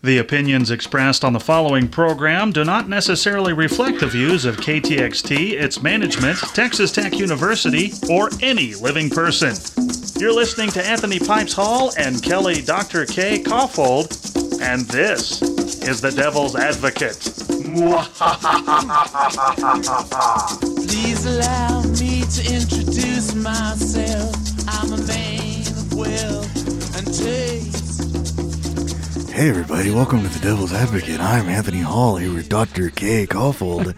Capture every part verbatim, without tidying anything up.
The opinions expressed on the following program do not necessarily reflect the views of K T X T, its management, Texas Tech University, or any living person. You're listening to Anthony Pipes Hall and Kelly Doctor K. Caulfield, and this is The Devil's Advocate. Please allow me to introduce myself. I'm a man of wealth and taste. Hey everybody, welcome to The Devil's Advocate. I'm Anthony Hall here with Doctor K. Caulfield,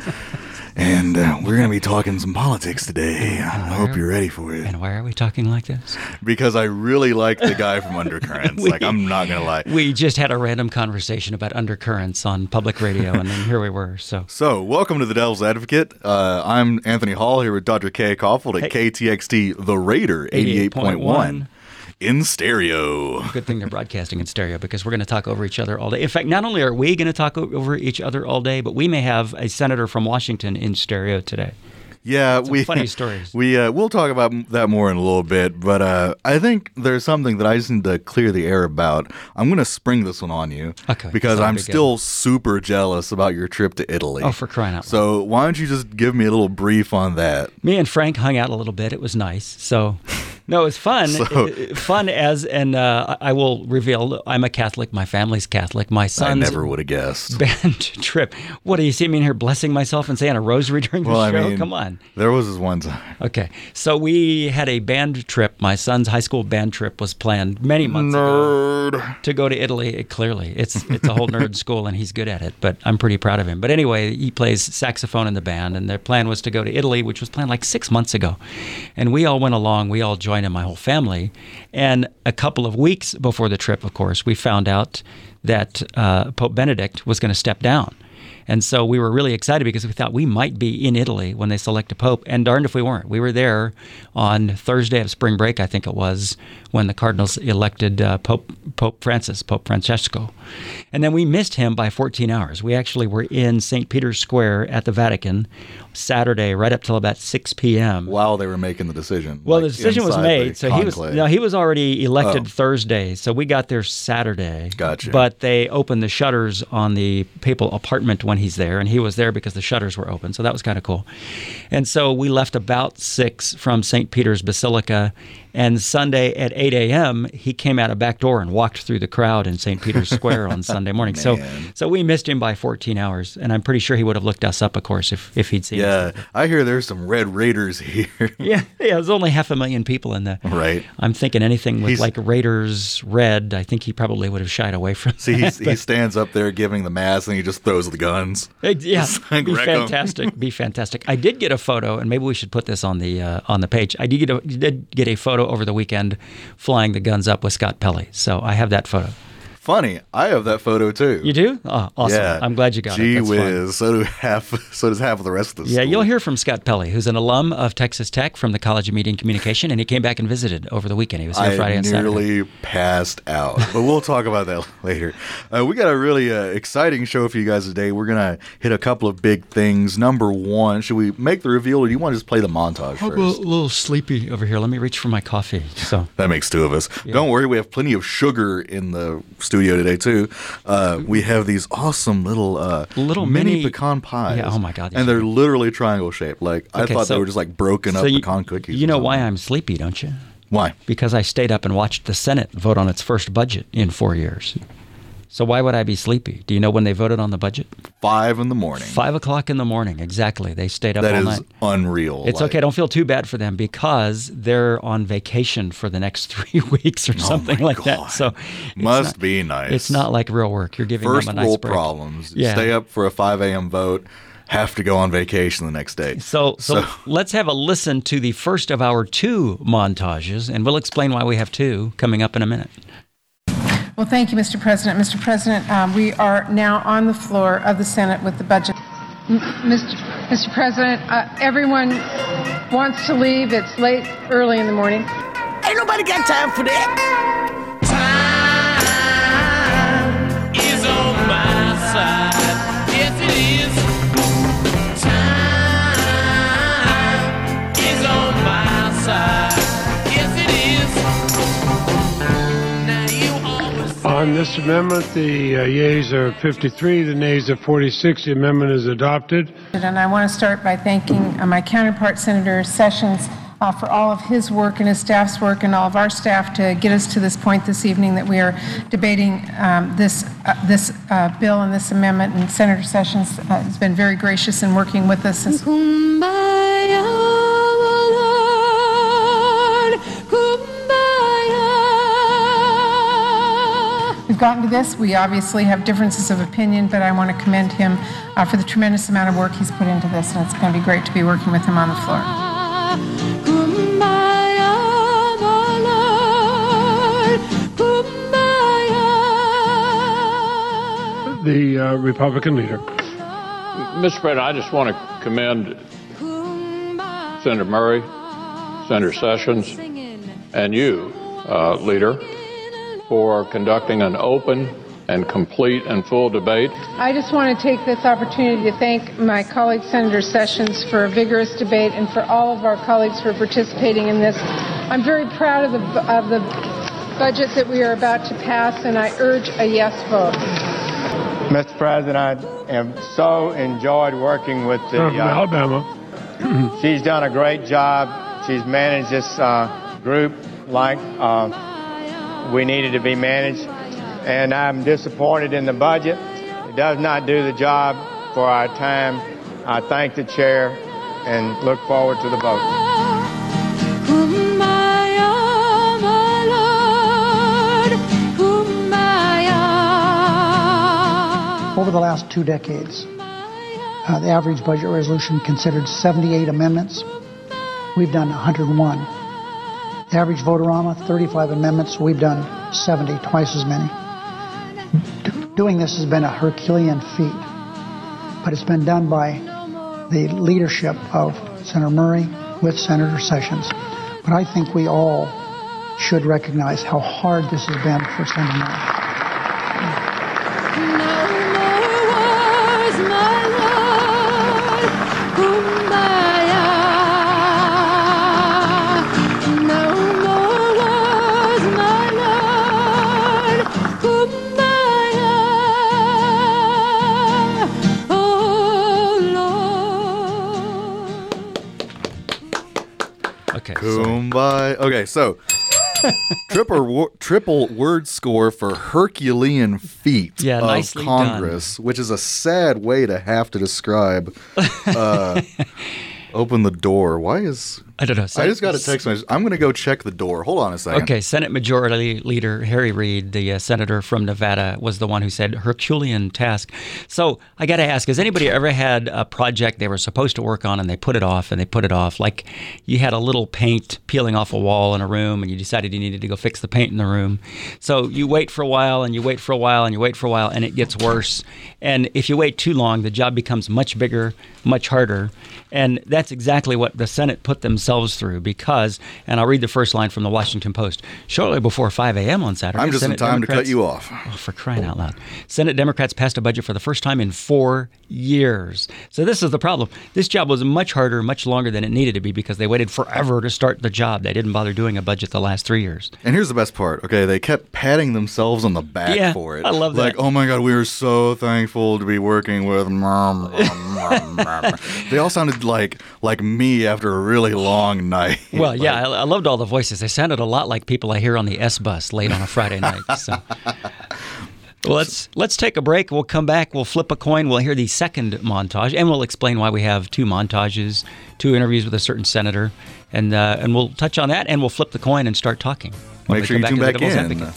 and uh, we're going to be talking some politics today. I hope you're ready for it. And why are we talking like this? Because I really like the guy from Undercurrents. we, like, I'm not going to lie. We just had a random conversation about undercurrents on public radio, and then here we were. So, so welcome to The Devil's Advocate. Uh, I'm Anthony Hall here with Doctor K. Caulfield at hey. K T X T The Raider eighty-eight point one. In stereo. Good thing they're broadcasting in stereo because we're going to talk over each other all day. In fact, not only are we going to talk over each other all day, but we may have a senator from Washington in stereo today. Yeah, Some we funny stories. We uh, we'll talk about that more in a little bit, but uh, I think there's something that I just need to clear the air about. I'm going to spring this one on you, okay, because I'm still super jealous about your trip to Italy. Oh, for crying out loud! So why don't you just give me a little brief on that? Me and Frank hung out a little bit. It was nice. So. No, it was fun. So, fun as, and uh, I will reveal, I'm a Catholic. My family's Catholic. My son's I never would have guessed. Band trip. What, do you see me in here blessing myself and saying a rosary during the well, show? I mean, Come on. There was this one time. Okay. So we had a band trip. My son's high school band trip was planned many months Nerd. ago to go to Italy. It, clearly, it's it's a whole nerd school, and he's good at it, but I'm pretty proud of him. But anyway, he plays saxophone in the band, and their plan was to go to Italy, which was planned like six months ago. And we all went along. We all joined in, my whole family. And a couple of weeks before the trip, of course, we found out that uh, Pope Benedict was going to step down. And so we were really excited because we thought we might be in Italy when they select a pope. And darned if we weren't. We were there on Thursday of spring break, I think it was, when the Cardinals elected uh, Pope Pope Francis, Pope Francesco. And then we missed him by fourteen hours. We actually were in Saint Peter's Square at the Vatican Saturday right up till about six p.m. While they were making the decision. Well, like the decision was made. So he was no, he was already elected oh. Thursday. So we got there Saturday. Gotcha. But they opened the shutters on the papal apartment when he's there, and he was there because the shutters were open. So that was kind of cool. And so we left about six from Saint Peter's Basilica. And Sunday at eight a.m., he came out a back door and walked through the crowd in Saint Peter's Square on Sunday morning. So so we missed him by fourteen hours, and I'm pretty sure he would have looked us up, of course, if, if he'd seen yeah, us. Yeah, I hear there's some Red Raiders here. yeah, yeah, there's only half a million people in the... Right. I'm thinking anything with he's, like Raiders red, I think he probably would have shied away from See, that, he stands up there giving the mass, and he just throws the guns. Yeah, like be fantastic, be fantastic. I did get a photo, and maybe we should put this on the uh, on the page. I did get a, did get a photo over the weekend flying the guns up with Scott Pelley. So I have that photo. Funny, I have that photo too. You do? Oh, awesome. Yeah. I'm glad you got Gee it. Gee whiz. So do half so does half of the rest of the Yeah, school. You'll hear from Scott Pelley, who's an alum of Texas Tech from the College of Media and Communication, and he came back and visited over the weekend. He was here I Friday and Saturday. I nearly passed out, but we'll talk about that later. Uh, we got a really uh, exciting show for you guys today. We're going to hit a couple of big things. Number one, should we make the reveal, or do you want to just play the montage I'm first? a little sleepy over here. Let me reach for my coffee. So That makes two of us. Yeah. Don't worry, we have plenty of sugar in the studio today, too. Uh, we have these awesome little uh, little mini, mini pecan pies. Yeah, oh my God. And they're literally triangle shaped. Like, I okay, thought so, they were just like broken so up you, pecan cookies. You know why I'm sleepy, don't you? Why? Because I stayed up and watched the Senate vote on its first budget in four years. So why would I be sleepy? Do you know when they voted on the budget? Five in the morning. Five o'clock in the morning, exactly. They stayed up that all is night. Unreal. It's like, okay. Don't feel too bad for them because they're on vacation for the next three weeks or something oh like God. that. So must not, be nice. It's not like real work. You're giving First them a nice world break. problems. Yeah. Stay up for a five a.m. vote. Have to go on vacation the next day. So, so, so let's have a listen to the first of our two montages, and we'll explain why we have two coming up in a minute. Well, thank you, Mister President. Mister President, um, we are now on the floor of the Senate with the budget. M- Mister Mister President, uh, everyone wants to leave. It's late, early in the morning. Ain't nobody got time for that. Time is on my side. Yes, it is. Time is on my side. Yes, it is. Now you always On this amendment. The uh, yeas are fifty-three, the nays are forty-six. The amendment is adopted. And I want to start by thanking uh, my counterpart, Senator Sessions, uh, for all of his work and his staff's work and all of our staff to get us to this point this evening that we are debating um, this uh, this uh, bill and this amendment. And Senator Sessions uh, has been very gracious in working with us. Since we've gotten to this, we obviously have differences of opinion, but I want to commend him uh, for the tremendous amount of work he's put into this, and it's going to be great to be working with him on the floor. The uh, Republican leader. Mister President, I just want to commend Senator Murray, Senator Sessions, and you, uh, Leader, for conducting an open and complete and full debate. I just want to take this opportunity to thank my colleague Senator Sessions for a vigorous debate and for all of our colleagues for participating in this. I'm very proud of the of the budget that we are about to pass, and I urge a yes vote. Mister President, I have so enjoyed working with the... Uh, from Alabama. She's done a great job. She's managed this uh, group like uh, we needed to be managed. And I'm disappointed in the budget. It does not do the job for our time. I thank the chair and look forward to the vote. Over the last two decades, uh, the average budget resolution considered seventy-eight amendments. We've done one hundred one. The average vote-a-rama, thirty-five amendments. We've done seventy, twice as many. D- doing this has been a Herculean feat, but it's been done by the leadership of Senator Murray with Senator Sessions. But I think we all should recognize how hard this has been for Senator Murray. Kumbaya. Okay, so triple wo- triple word score for Herculean feat Yeah, of nicely Congress, done. which is a sad way to have to describe. Uh, open the door. Why is I don't know. I just got a text message. I'm going to go check the door. Hold on a second. Okay, Senate Majority Leader Harry Reid, the uh, senator from Nevada, was the one who said Herculean task. So I got to ask, has anybody ever had a project they were supposed to work on and they put it off and they put it off? Like you had a little paint peeling off a wall in a room and you decided you needed to go fix the paint in the room. So you wait for a while and you wait for a while and you wait for a while and it gets worse. And if you wait too long, the job becomes much bigger, much harder. And that's exactly what the Senate put themselves through because, and I'll read the first line from the Washington Post, shortly before five a.m. on Saturday. I'm just Senate in time Democrats, to cut you off. Oh, for crying out loud. Senate Democrats passed a budget for the first time in four years. So this is the problem. This job was much harder, much longer than it needed to be because they waited forever to start the job. They didn't bother doing a budget the last three years. And here's the best part. Okay, they kept patting themselves on the back Yeah, for it. I love that. Like, oh my God, we were so thankful to be working with. They all sounded like like me after a really long night. Well, Like, yeah, I, I loved all the voices. They sounded a lot like people I hear on the S bus late on a Friday night. So. Well, let's let's take a break. We'll come back. We'll flip a coin. We'll hear the second montage, and we'll explain why we have two montages, two interviews with a certain senator, and uh, and we'll touch on that, and we'll flip the coin and start talking. when Make we sure come you back tune to the back Devil's in. Advocate.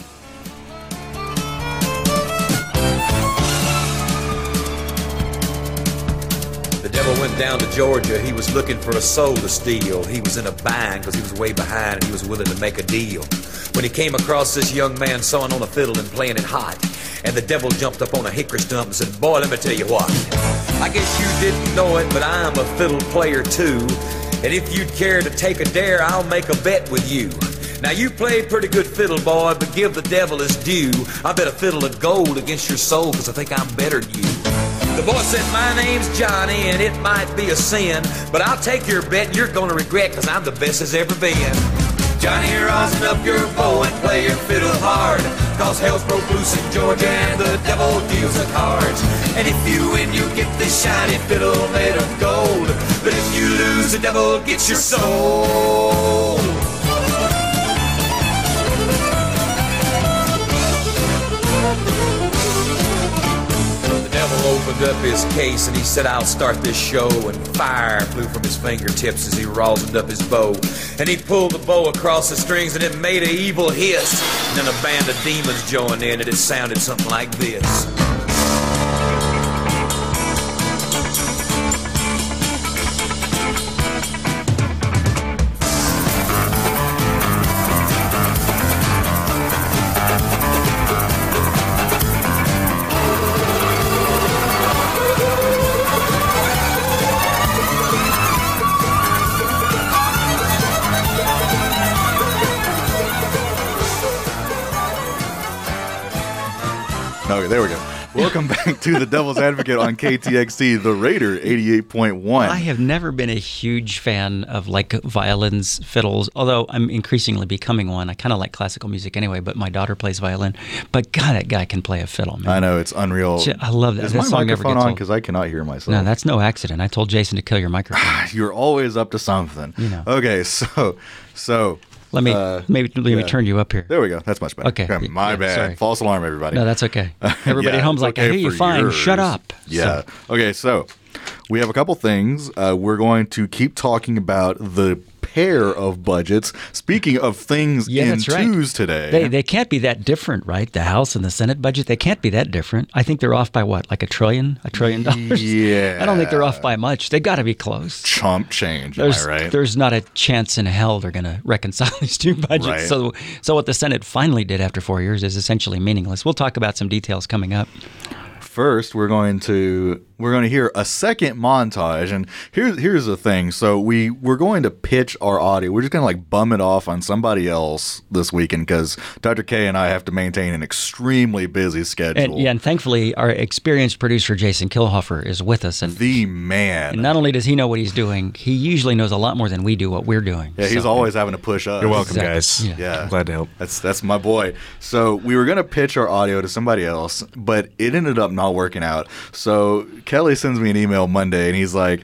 The devil went down to Georgia. He was looking for a soul to steal. He was in a bind because he was way behind and he was willing to make a deal. When he came across this young man sawing on a fiddle and playing it hot, and the devil jumped up on a hickory stump and said, "Boy, let me tell you what. I guess you didn't know it, but I'm a fiddle player too. And if you'd care to take a dare, I'll make a bet with you. Now you play pretty good fiddle, boy, but give the devil his due. I bet a fiddle of gold against your soul because I think I'm better than you." The boy said, "My name's Johnny, and it might be a sin, but I'll take your bet you're gonna regret because I'm the best as ever been. Johnny, rosin up your bow and play your fiddle hard. cause hell's broke loose in Georgia and the devil deals the cards. And if you win, you get this shiny fiddle made of gold. But if you lose, the devil gets your soul. The devil opened up his case and he said, I'll start this show. And fire flew from his fingertips as he rosined up his bow. And he pulled the bow across the strings and it made an evil hiss. And then a band of demons joined in and it sounded something like this. Okay, there we go. Welcome back to the Devil's Advocate on K T X T, the Raider eighty-eight point one. I have never been a huge fan of like violins, fiddles, although I'm increasingly becoming one. I kind of like classical music anyway, but my daughter plays violin. But God, that guy can play a fiddle, man. I know, it's unreal. I love that. Is that my song never microphone gets on? old. Because I cannot hear myself. No, that's no accident. I told Jason to kill your microphone. You're always up to something. You know. Okay, so, so... Let me uh, maybe let yeah. me turn you up here. There we go. That's much better. Okay. My Yeah, bad. sorry. False alarm, everybody. No, that's okay. Everybody Yeah, at home's it's like, okay I hear you for fine. yours. Shut up. Yeah. So- Okay, so we have a couple things. Uh, we're going to keep talking about the pair of budgets. Speaking of things Yeah, in that's right. twos today. They they can't be that different, right? The House and the Senate budget, they can't be that different. I think they're off by what, like a trillion, a trillion dollars? Yeah. I don't think they're off by much. They got to be close. Chump change, There's, am I right? there's not a chance in hell they're going to reconcile these two budgets. Right. So, so what the Senate finally did after four years is essentially meaningless. We'll talk about some details coming up. First, we're going to we're going to hear a second montage, and here's here's the thing. So we we're going to pitch our audio. We're just going to like bum it off on somebody else this weekend because Doctor K and I have to maintain an extremely busy schedule. And, yeah, and thankfully, our experienced producer, Jason Kilhofer, is with us. And, the man. and not only does he know what he's doing, he usually knows a lot more than we do what we're doing. Yeah, he's So- always having to push us. You're welcome, Exactly. guys. Yeah. Yeah, I'm glad to help. That's that's my boy. So we were gonna pitch our audio to somebody else, but it ended up not working out. So Kelly sends me an email Monday, and he's like,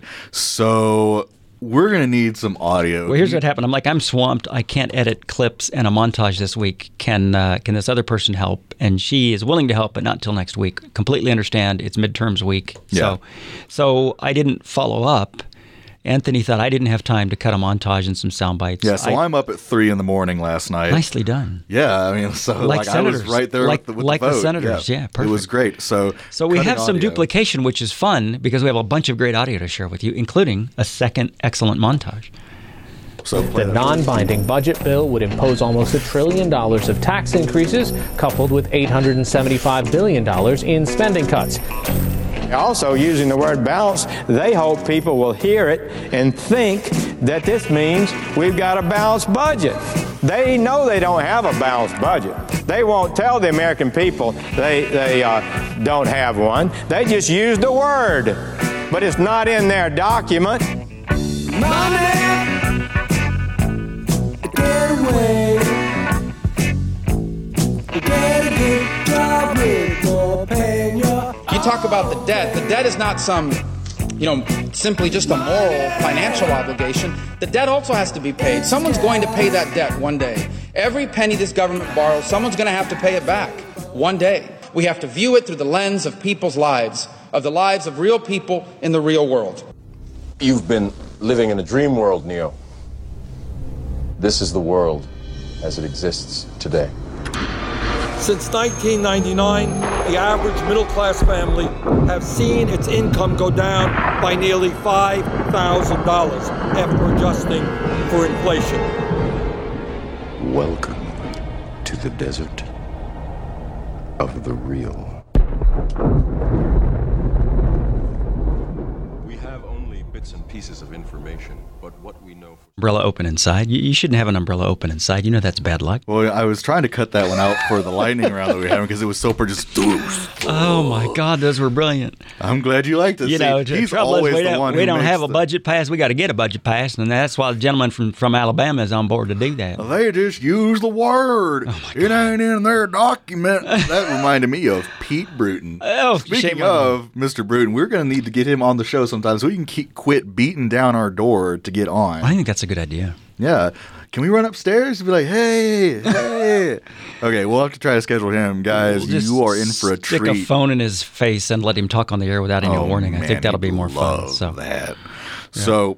"So we're gonna need some audio." Well, here's what happened. I'm like, I'm swamped. I can't edit clips and a montage this week. Can uh, can this other person help? And she is willing to help, but not until next week. Completely understand. It's midterms week. Yeah. So, so I didn't follow up. Anthony thought I didn't have time to cut a montage and some sound bites. Yeah, so I, I'm up at three in the morning last night. nicely done. Yeah, I mean, so Like like, I was senators. right there Like- with the, with like the the vote. senators. Yeah, It was perfect. great. So So we cutting have some audio. duplication, which is fun because we have a bunch of great audio to share with you, including a second excellent montage. So The non-binding budget bill would impose almost a trillion dollars of tax increases, coupled with eight hundred seventy-five billion dollars in spending cuts. Also, using the word balance, they hope people will hear it and think that this means we've got a balanced budget. They know they don't have a balanced budget. They won't tell the American people they, they uh, don't have one. They just use the word, but it's not in their document. Money, get away. Get a good job with more paying your. You talk about the debt. The debt is not some, you know, simply just a moral financial obligation. The debt also has to be paid. Someone's going to pay that debt one day. Every penny this government borrows, someone's going to have to pay it back one day. We have to view it through the lens of people's lives, of the lives of real people in the real world. You've been living in a dream world, Neo. This is the world as it exists today. Since nineteen ninety-nine, the average middle-class family have seen its income go down by nearly five thousand dollars after adjusting for inflation. Welcome to the desert of the real. We have only bits and pieces of information, but what we know for Umbrella open inside. You, you shouldn't have an umbrella open inside. You know that's bad luck. Well, I was trying to cut that one out for the lightning round that we had because it was so per just. Oh my God, those were brilliant. I'm glad you liked it. You See, know, he's trouble always is we the don't, one we who don't makes have a the- budget pass. We got to get a budget pass, and that's why the gentleman from, from Alabama is on board to do that. They just use the word. Oh it ain't in their document. That reminded me of Pete Bruton. Oh, Speaking shame on of Mister Bruton, we're going to need to get him on the show sometime so we can keep, quit beating down our door to get on. I think that's a good idea. Yeah. Can we run upstairs and be like, hey, hey? Okay, we'll have to try to schedule him. Guys, We'll just you are in for a stick treat. a phone in his face and let him talk on the air without any Oh, warning. I man, think that'll he'd be more fun. love So that. So,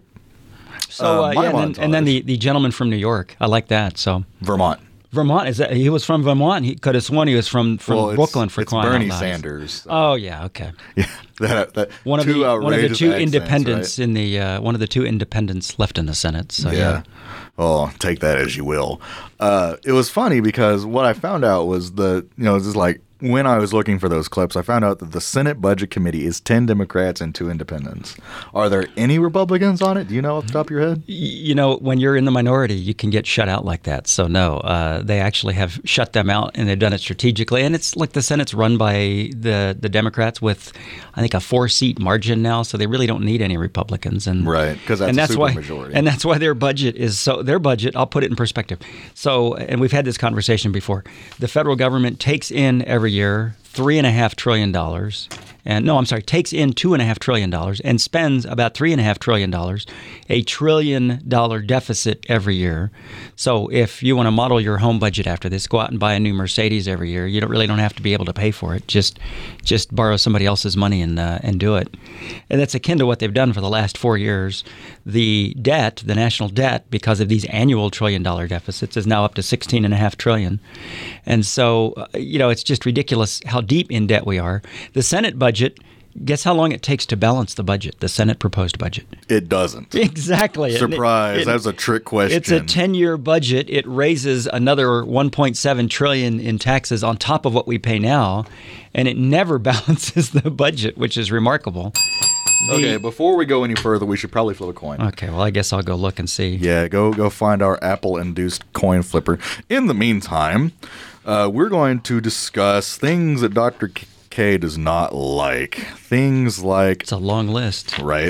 So uh, uh, my yeah, and then, and then the, the gentleman from New York. I like that. So Vermont. Vermont is that he was from Vermont? He could have sworn he was from from Well, it's- Brooklyn for it's crying Bernie out loud. Sanders. Oh yeah, okay. Yeah, that, that One of two the one of the outrageous two accents, independents right? in the uh, one of the two independents left in the Senate. So yeah. yeah. Oh, take that as you will. Uh, it was funny because what I found out was the, you know, just like when I was looking for those clips, I found out that the Senate Budget Committee is ten Democrats and two independents. Are there any Republicans on it? Do you know off the top of your head? Y- You know, when you're in the minority, you can get shut out like that. So no, uh, they actually have shut them out, and they've done it strategically. And it's like the Senate's run by the the Democrats with, I think, a four seat margin now. So they really don't need any Republicans. And Right, 'cause that's and a that's why, supermajority. and that's why their budget is so. Their budget, I'll put it in perspective. So, and we've had this conversation before. The federal government takes in every year three and a half trillion dollars, and no, I'm sorry, takes in two and a half trillion dollars and spends about three and a half trillion dollars, a trillion dollar deficit every year. So if you want to model your home budget after this, go out and buy a new Mercedes every year. You don't really don't have to be able to pay for it. Just just borrow somebody else's money and uh, and do it. And that's akin to what they've done for the last four years. The debt, the national debt, because of these annual trillion dollar deficits, is now up to sixteen and a half trillion. And so, uh, you know, it's just ridiculous how deep in debt we are. The Senate budget, guess how long it takes to balance the budget, the Senate proposed budget? It doesn't. Exactly. It- Surprise. it- That was a trick question. It's a ten-year budget. It raises another one point seven trillion dollars in taxes on top of what we pay now, and it never balances the budget, which is remarkable. The- Okay, before we go any further, we should probably flip a coin. Okay, well, I guess I'll go look and see. Yeah, go go find our Apple-induced coin flipper. In the meantime, uh, we're going to discuss things that Doctor K- K does not like. Things like... It's a long list. Right.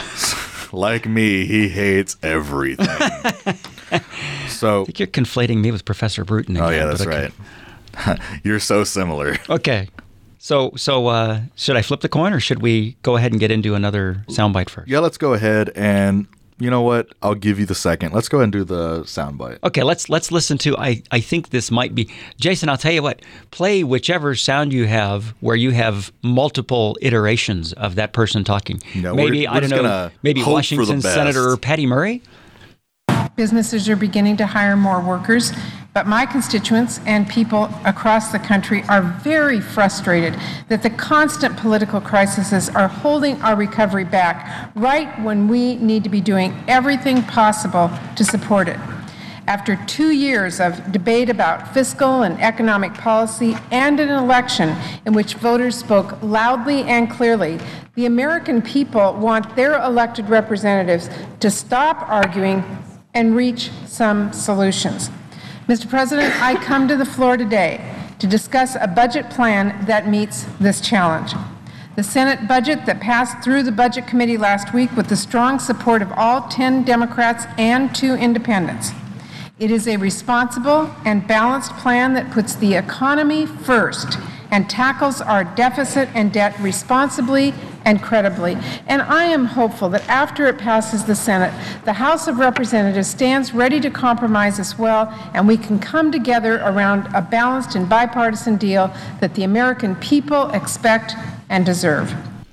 Like me, he hates everything. So... I think you're conflating me with Professor Bruton again. Oh, yeah, but that's okay. right. You're so similar. Okay. So, so uh, should I flip the coin, or should we go ahead and get into another soundbite first? Yeah, let's go ahead and... You know what? I'll give you the second. Let's go ahead and do the soundbite. Okay, let's let's listen to. I, I think this might be Jason. I'll tell you what. Play whichever sound you have where you have multiple iterations of that person talking. No, maybe we're- we're I don't just know. gonna Maybe hope for the Washington best. Senator Patty Murray. Businesses are beginning to hire more workers, but my constituents and people across the country are very frustrated that the constant political crises are holding our recovery back right when we need to be doing everything possible to support it. After two years of debate about fiscal and economic policy and an election in which voters spoke loudly and clearly, the American people want their elected representatives to stop arguing and reach some solutions. Mister President, I come to the floor today to discuss a budget plan that meets this challenge. The Senate budget that passed through the Budget Committee last week with the strong support of all ten Democrats and two independents. It is a responsible and balanced plan that puts the economy first and tackles our deficit and debt responsibly and credibly. And I am hopeful that after it passes the Senate, the House of Representatives stands ready to compromise as well, and we can come together around a balanced and bipartisan deal that the American people expect and deserve.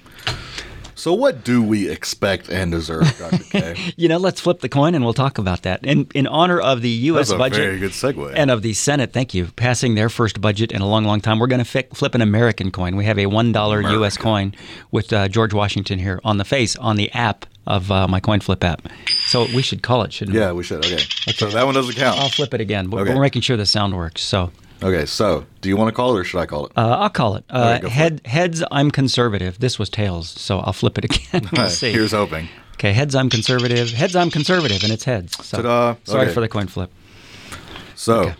So what do we expect and deserve, Doctor K? You know, let's flip the coin and we'll talk about that. In in honor of the U S That's a budget very good segue. and of the Senate, thank you, passing their first budget in a long, long time, we're going to fi- flip an American coin. We have a one dollar U S coin with uh, George Washington here on the face, on the app of uh, my coin flip app. So we should call it, shouldn't we? Yeah, we should. Okay. So that one doesn't count. I'll flip it again. But Okay. We're making sure the sound works. So Okay, so do you want to call it or should I call it? uh, I'll call it. Uh, All right, go for head, heads, I'm conservative. This was tails, so I'll flip it again. All We'll right, see. here's hoping. Okay, heads I'm conservative. Heads I'm conservative, and it's heads. So, Ta-da. sorry Okay. for the coin flip. So, Okay.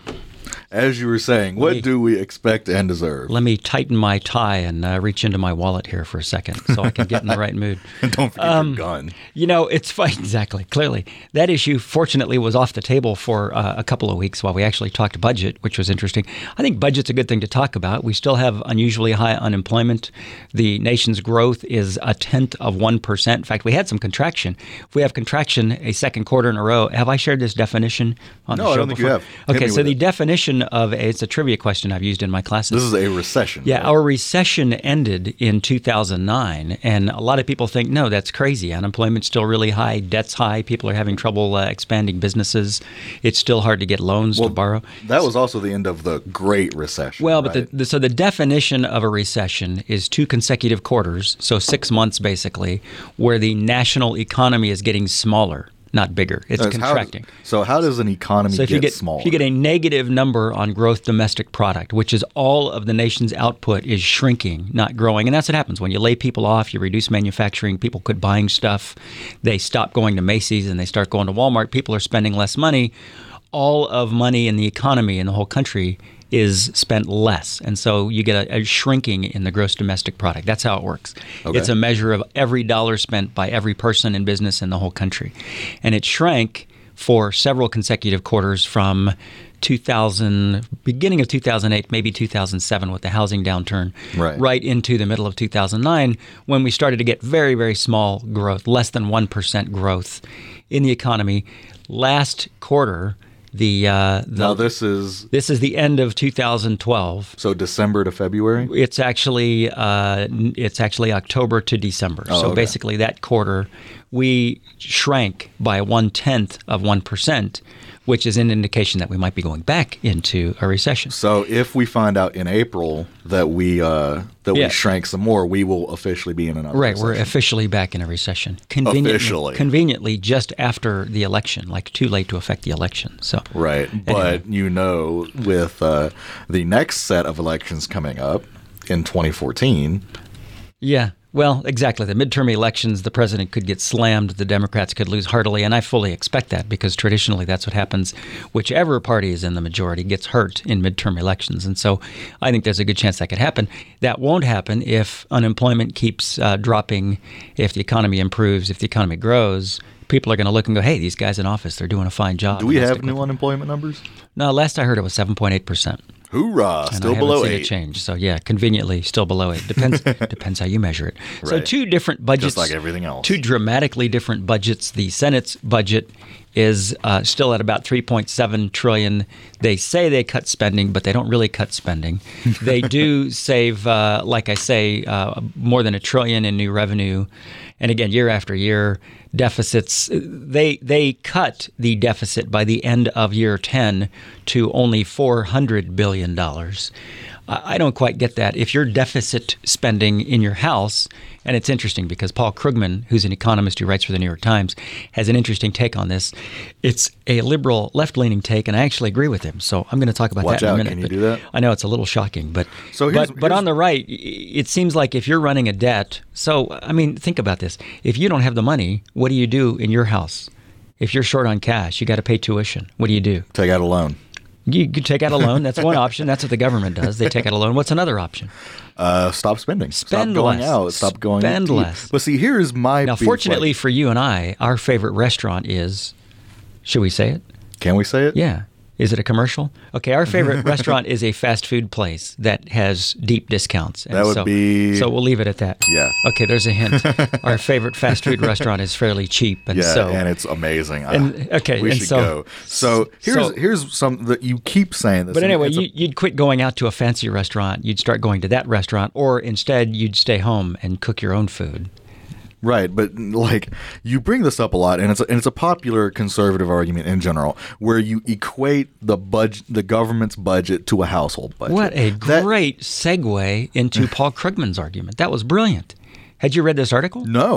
as you were saying, what me- do we expect and deserve? Let me tighten my tie and uh, reach into my wallet here for a second so I can get in the right mood. And don't forget Um, your gun. You know, it's fine. Exactly. Clearly, that issue, fortunately, was off the table for uh, a couple of weeks while we actually talked budget, which was interesting. I think budget's a good thing to talk about. We still have unusually high unemployment. The nation's growth is a tenth of one percent. In fact, we had some contraction. If we have contraction a second quarter in a row, have I shared this definition on No, the show I don't think you before? have. Hit Okay, me so with the it. definition of a, it's a trivia question I've used in my classes. This is a recession. Yeah, our recession ended in two thousand nine, and a lot of people think, no, that's crazy. Unemployment's still really high, debt's high, people are having trouble uh, expanding businesses. It's still hard to get loans to borrow. That was also the end of the Great Recession. Well, but right? the, the, so the definition of a recession is two consecutive quarters, so six months basically, where the national economy is getting smaller, not bigger. It's That's how- contracting. so how does an economy So if get, you get smaller? if you get a negative number on gross domestic product, which is all of the nation's output is shrinking, not growing, and that's what happens when you lay people off, you reduce manufacturing, people quit buying stuff, they stop going to Macy's and they start going to Walmart, people are spending less money. All of money in the economy in the whole country is spent less. And so you get a, a shrinking in the gross domestic product. That's how it works. Okay. It's a measure of every dollar spent by every person in business in the whole country. And it shrank for several consecutive quarters from two thousand, beginning of two thousand eight, maybe two thousand seven with the housing downturn, Right. into the middle of two thousand nine when we started to get very, very small growth, less than one percent growth in the economy. Last quarter, the, uh, the now this is this is the end of two thousand twelve. So December to February. It's actually uh, it's actually October to December. Oh, so okay. basically, that quarter we shrank by one tenth of one percent, which is an indication that we might be going back into a recession. So if we find out in April that we uh, that Yeah. we shrank some more, we will officially be in another Right, recession. we're officially back in a recession. Conveniently, Officially. conveniently, just after the election, like too late to affect the election. So Right, but you know, with uh, the next set of elections coming up in twenty fourteen. yeah. Well, exactly. The midterm elections, the president could get slammed, the Democrats could lose heartily, and I fully expect that because traditionally that's what happens. Whichever party is in the majority gets hurt in midterm elections, and so I think there's a good chance that could happen. That won't happen if unemployment keeps uh, dropping, if the economy improves, if the economy grows. People are going to look and go, hey, these guys in office, they're doing a fine job. Do we and they'll have stick new with it. unemployment numbers? No, last I heard it was seven point eight percent. Hoorah! And Still I haven't below seen eight. it change. So yeah, conveniently still below eight. Depends depends how you measure it. So Right. two different budgets, Just like everything else. Two dramatically different budgets. The Senate's budget is uh, still at about three point seven trillion. They say they cut spending, but they don't really cut spending. They do save, uh, like I say, uh, more than a trillion in new revenue. And again, year after year, deficits, they they cut the deficit by the end of year ten to only four hundred billion dollars. I I don't quite get that. If you're deficit spending in your house, and it's interesting because Paul Krugman, who's an economist who writes for the New York Times, has an interesting take on this. It's a liberal, left-leaning take, and I actually agree with him. So I'm going to talk about Watch that in out, a minute. can you but do that? I know it's a little shocking, but So here's- but, but on the right, i- it seems like if you're running a debt, so I mean, think about this. If you don't have the money, what do you do in your house? If you're short on cash, you got to pay tuition. What do you do? Take out a loan. You could take out a loan. That's one option. That's what the government does. They take out a loan. What's another option? Uh, stop spending. Spend stop going less. out. Stop going Spend to eat. less. But see, here's my Now, beef, fortunately like- for you and I, our favorite restaurant is, should we say it? Can we say it? Yeah. Is it a commercial? Okay, our favorite restaurant is a fast food place that has deep discounts. And That would so, be- So we'll leave it at that. Yeah. Okay, there's a hint. Our favorite fast food restaurant is fairly cheap, and yeah, so and it's amazing. And- Ah, okay, we and should so- go. So here's so- here's some that you keep saying this. But and anyway, it's a- you, you'd quit going out to a fancy restaurant. You'd start going to that restaurant, or instead, you'd stay home and cook your own food. Right, but like you bring this up a lot, and it's a, and it's a popular conservative argument in general, where you equate the budget, the government's budget, to a household budget. What a That- great segue into Paul Krugman's argument. That was brilliant. Had you read this article? No.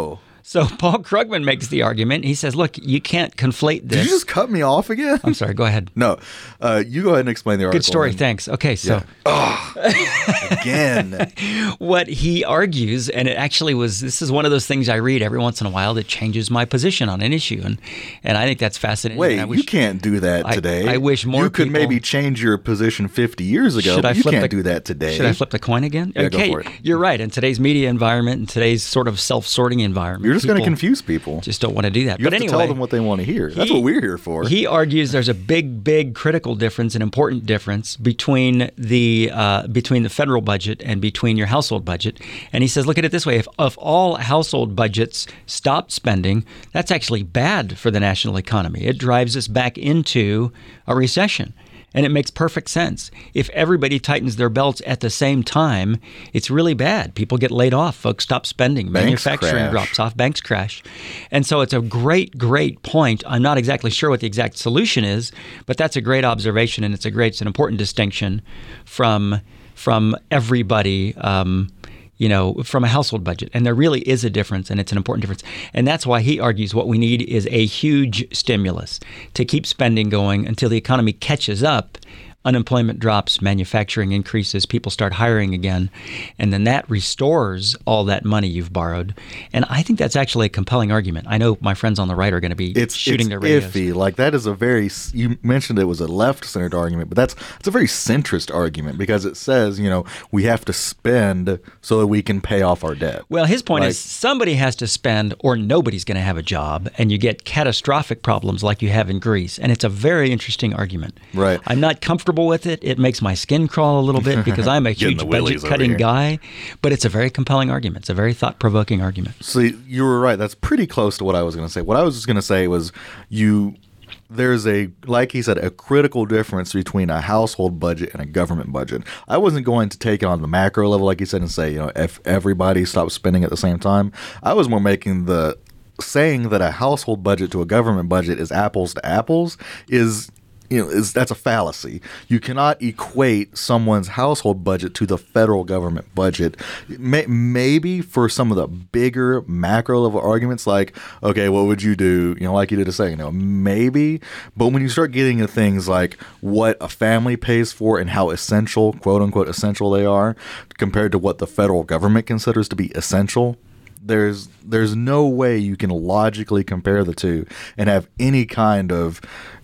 So Paul Krugman makes the argument. He says, look, you can't conflate this. Did you just cut me off again? I'm sorry. Go ahead. No. Uh, you go ahead and explain the article. Good story. And, Thanks. Okay. So yeah. oh, again, what he argues, and it actually was, this is one of those things I read every once in a while that changes my position on an issue. And, and I think that's fascinating. Wait, I wish, you can't do that today. I, I wish more You could people, maybe change your position fifty years ago, should but I you flip can't the, do that today. Should I flip the coin again? Yeah, okay, go for it. You're right. In today's media environment, in today's sort of self-sorting environment, you're just going to confuse people. Just don't want to do that. You but have anyway, to tell them what they want to hear. That's he, what we're here for. He argues there's a big, big critical difference, an important difference between the uh, between the federal budget and between your household budget. And he says, look at it this way: if, if all household budgets stopped spending, that's actually bad for the national economy. It drives us back into a recession. And it makes perfect sense. If everybody tightens their belts at the same time, it's really bad. People get laid off. Folks stop spending. Banks Manufacturing crash. drops off. Banks crash. And so it's a great, great point. I'm not exactly sure what the exact solution is, but that's a great observation, and it's a great, it's an important distinction from from everybody. Um, you know, from a household budget. And there really is a difference, and it's an important difference. And that's why he argues what we need is a huge stimulus to keep spending going until the economy catches up, unemployment drops, manufacturing increases, people start hiring again, and then that restores all that money you've borrowed. And I think that's actually a compelling argument. I know my friends on the right are going to be it's, shooting it's their radios. iffy. Like, that is a very, you mentioned it was a left-centered argument, but that's it's a very centrist argument because it says, you know, we have to spend so that we can pay off our debt. Well, his point like, is somebody has to spend or nobody's going to have a job, and you get catastrophic problems like you have in Greece. And it's a very interesting argument. Right. I'm not comfortable with it. It makes my skin crawl a little bit because I'm a huge budget-cutting guy, but it's a very compelling argument. It's a very thought-provoking argument. So you were right. That's pretty close to what I was going to say. What I was just going to say was you there's a, like he said, a critical difference between a household budget and a government budget. I wasn't going to take it on the macro level, like he said, and say, you know, if everybody stops spending at the same time. I was more making the saying that a household budget to a government budget is apples to apples is You know, is that's a fallacy. You cannot equate someone's household budget to the federal government budget. May, maybe for some of the bigger macro level arguments, like, okay, what would you do? You know, like you did a second ago, maybe. But when you start getting into things like what a family pays for and how essential, quote unquote, essential they are compared to what the federal government considers to be essential, there's there's no way you can logically compare the two and have any kind of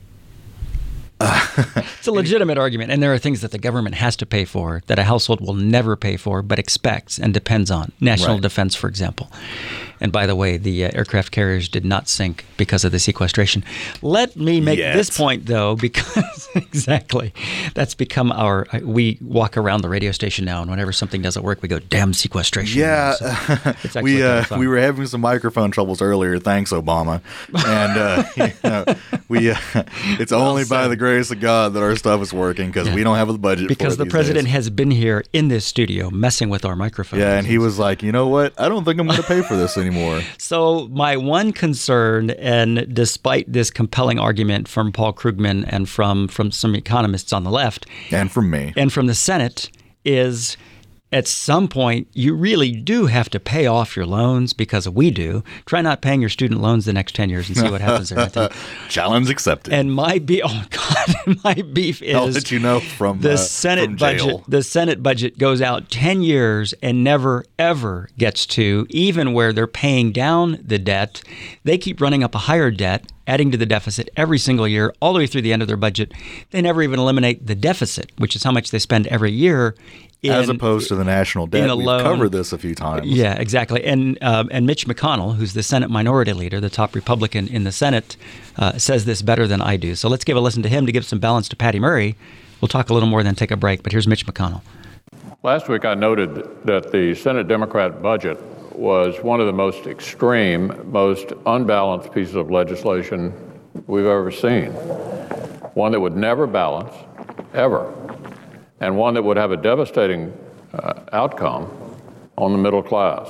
It's a legitimate argument, and there are things that the government has to pay for that a household will never pay for but expects and depends on. National Right. defense, for example. And by the way, the uh, aircraft carriers did not sink because of the sequestration. Let me make Yet. this point, though, because exactly, that's become our, we walk around the radio station now, and whenever something doesn't work, we go, damn sequestration. Yeah, So it's actually we kind uh, of fun. we were having some microphone troubles earlier. Thanks, Obama. And uh, you know, we uh, it's only by the grace of God that our stuff is working because Yeah. we don't have the budget. Because for it the these president days. has been here in this studio messing with our microphones. Yeah, and he was like, you know what? I don't think I'm going to pay for this anymore. So my one concern, and despite this compelling argument from Paul Krugman and from, from some economists on the left, and from me, and from the Senate, is at some point you really do have to pay off your loans, because we do. Try not paying your student loans the next ten years and see what happens there. I think. Challenge accepted. And my beef, oh God, my beef is I'll let you know from the uh, Senate from budget. jail. The Senate budget goes out ten years and never ever gets to, even where they're paying down the debt, they keep running up a higher debt, adding to the deficit every single year, all the way through the end of their budget. They never even eliminate the deficit, which is how much they spend every year. In, As opposed to the national debt. in a We've loan. covered this a few times. Yeah, exactly. And um, and Mitch McConnell, who's the Senate Minority Leader, the top Republican in the Senate, uh, says this better than I do. So let's give a listen to him to give some balance to Patty Murray. We'll talk a little more, then take a break. But here's Mitch McConnell. Last week I noted that the Senate Democrat budget was one of the most extreme, most unbalanced pieces of legislation we've ever seen. One that would never balance, ever. And one that would have a devastating uh, outcome on the middle class.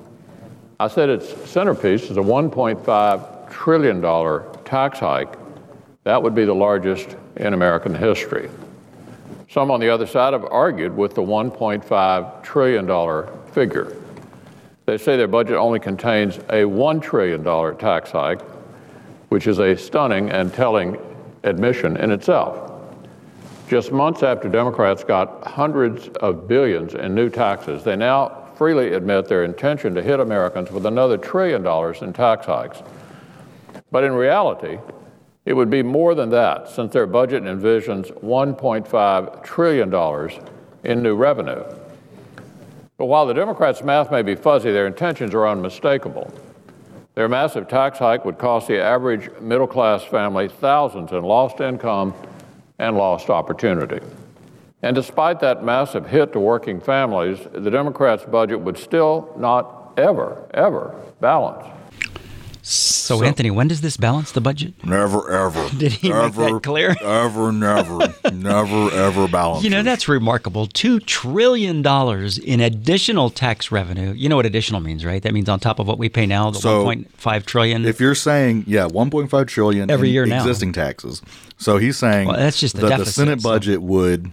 I said its centerpiece is a one point five trillion dollars tax hike. That would be the largest in American history. Some on the other side have argued with the one point five trillion dollars figure. They say their budget only contains a one trillion dollars tax hike, which is a stunning and telling admission in itself. Just months after Democrats got hundreds of billions in new taxes, they now freely admit their intention to hit Americans with another trillion dollars in tax hikes. But in reality, it would be more than that, since their budget envisions one point five trillion dollars in new revenue. But while the Democrats' math may be fuzzy, their intentions are unmistakable. Their massive tax hike would cost the average middle-class family thousands in lost income and lost opportunity. And despite that massive hit to working families, the Democrats' budget would still not ever, ever balance. So, so, Anthony, when does this balance the budget? Never, ever. Did he ever, make that clear? Ever, never, never, ever balance. You know, that's remarkable. Two trillion dollars in additional tax revenue. You know what additional means, right? That means on top of what we pay now, the so, one point five trillion dollars. If you're saying, yeah, one point five trillion dollars every in year now. existing taxes. So he's saying well, that's just the that deficit, the Senate so. budget would...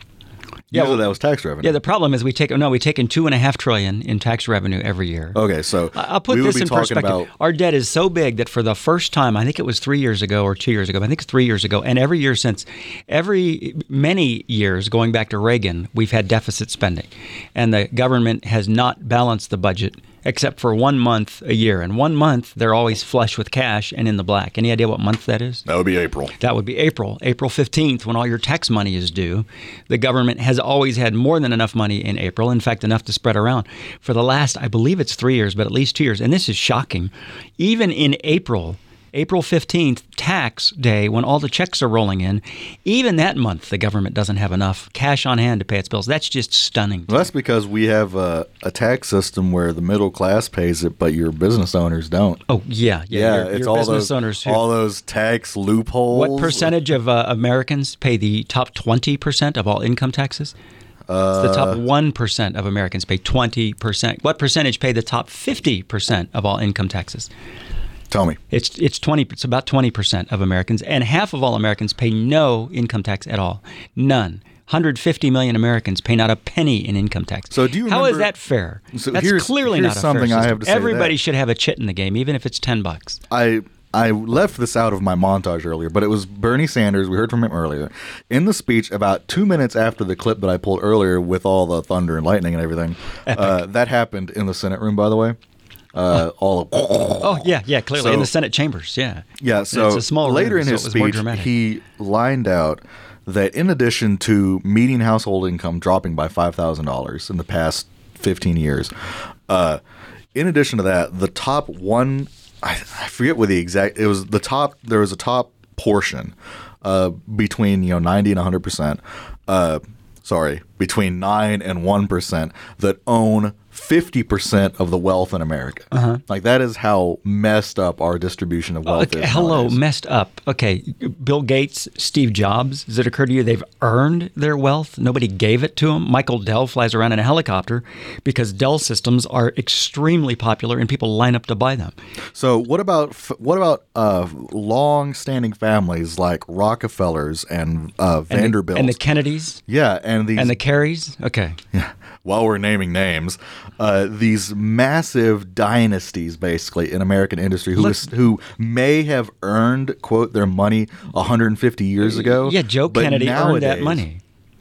Yeah, Usually well, that was tax revenue. Yeah, the problem is we take no, we take in two and a half trillion in tax revenue every year. Okay, so I'll put we this would be in talking perspective. about Our debt is so big that for the first time, I think it was three years ago or two years ago, I think it's three years ago, and every year since, every many years going back to Reagan, we've had deficit spending, and the government has not balanced the budget except for one month a year. And one month, they're always flush with cash and in the black. Any idea what month that is? That would be April. That would be April. April fifteenth, when all your tax money is due. The government has always had more than enough money in April, in fact, enough to spread around. For the last, I believe it's three years, but at least two years, and this is shocking, even in April, April fifteenth, tax day, when all the checks are rolling in, even that month, the government doesn't have enough cash on hand to pay its bills. That's just stunning. Well, that's because we have a, a tax system where the middle class pays it, but your business owners don't. Oh, yeah. Yeah, yeah your, it's your all business those, owners. Who, all those tax loopholes. What percentage of uh, Americans pay the top twenty percent of all income taxes? Uh, the top one percent of Americans pay twenty percent. What percentage pay the top fifty percent of all income taxes? Tell me. It's it's twenty. It's about twenty percent of Americans, and half of all Americans pay no income tax at all. None. one hundred fifty million Americans pay not a penny in income tax. So do you How remember, is that fair? So That's here's, clearly here's not a something fair I system. have to say. Everybody to should have a chit in the game, even if it's ten bucks. I I left this out of my montage earlier, but it was Bernie Sanders. We heard from him earlier in the speech about two minutes after the clip that I pulled earlier with all the thunder and lightning and everything. Uh, that happened in the Senate room, by the way. Uh, all of, oh yeah, yeah, clearly so, in the Senate chambers, yeah, yeah. So it's a small later room, in his so speech, he lined out that in addition to median household income dropping by five thousand dollars in the past fifteen years, uh, in addition to that, the top one, I, I forget what the exact, it was the top. There was a top portion uh, between you know ninety and one hundred percent. Uh, sorry, between nine and one percent that own fifty percent of the wealth in America. Uh-huh. Like, that is how messed up our distribution of wealth okay, is. Hello, nowadays. messed up. Okay, Bill Gates, Steve Jobs, does it occur to you they've earned their wealth? Nobody gave it to them. Michael Dell flies around in a helicopter because Dell systems are extremely popular and people line up to buy them. So what about what about uh, long-standing families like Rockefellers and uh, Vanderbilt? And the, and the Kennedys? Yeah, and these... And the Careys? Okay. Yeah. While we're naming names, uh, these massive dynasties, basically, in American industry, who is, who may have earned, quote, their money one hundred fifty years ago. Yeah, Joe Kennedy nowadays, earned that money.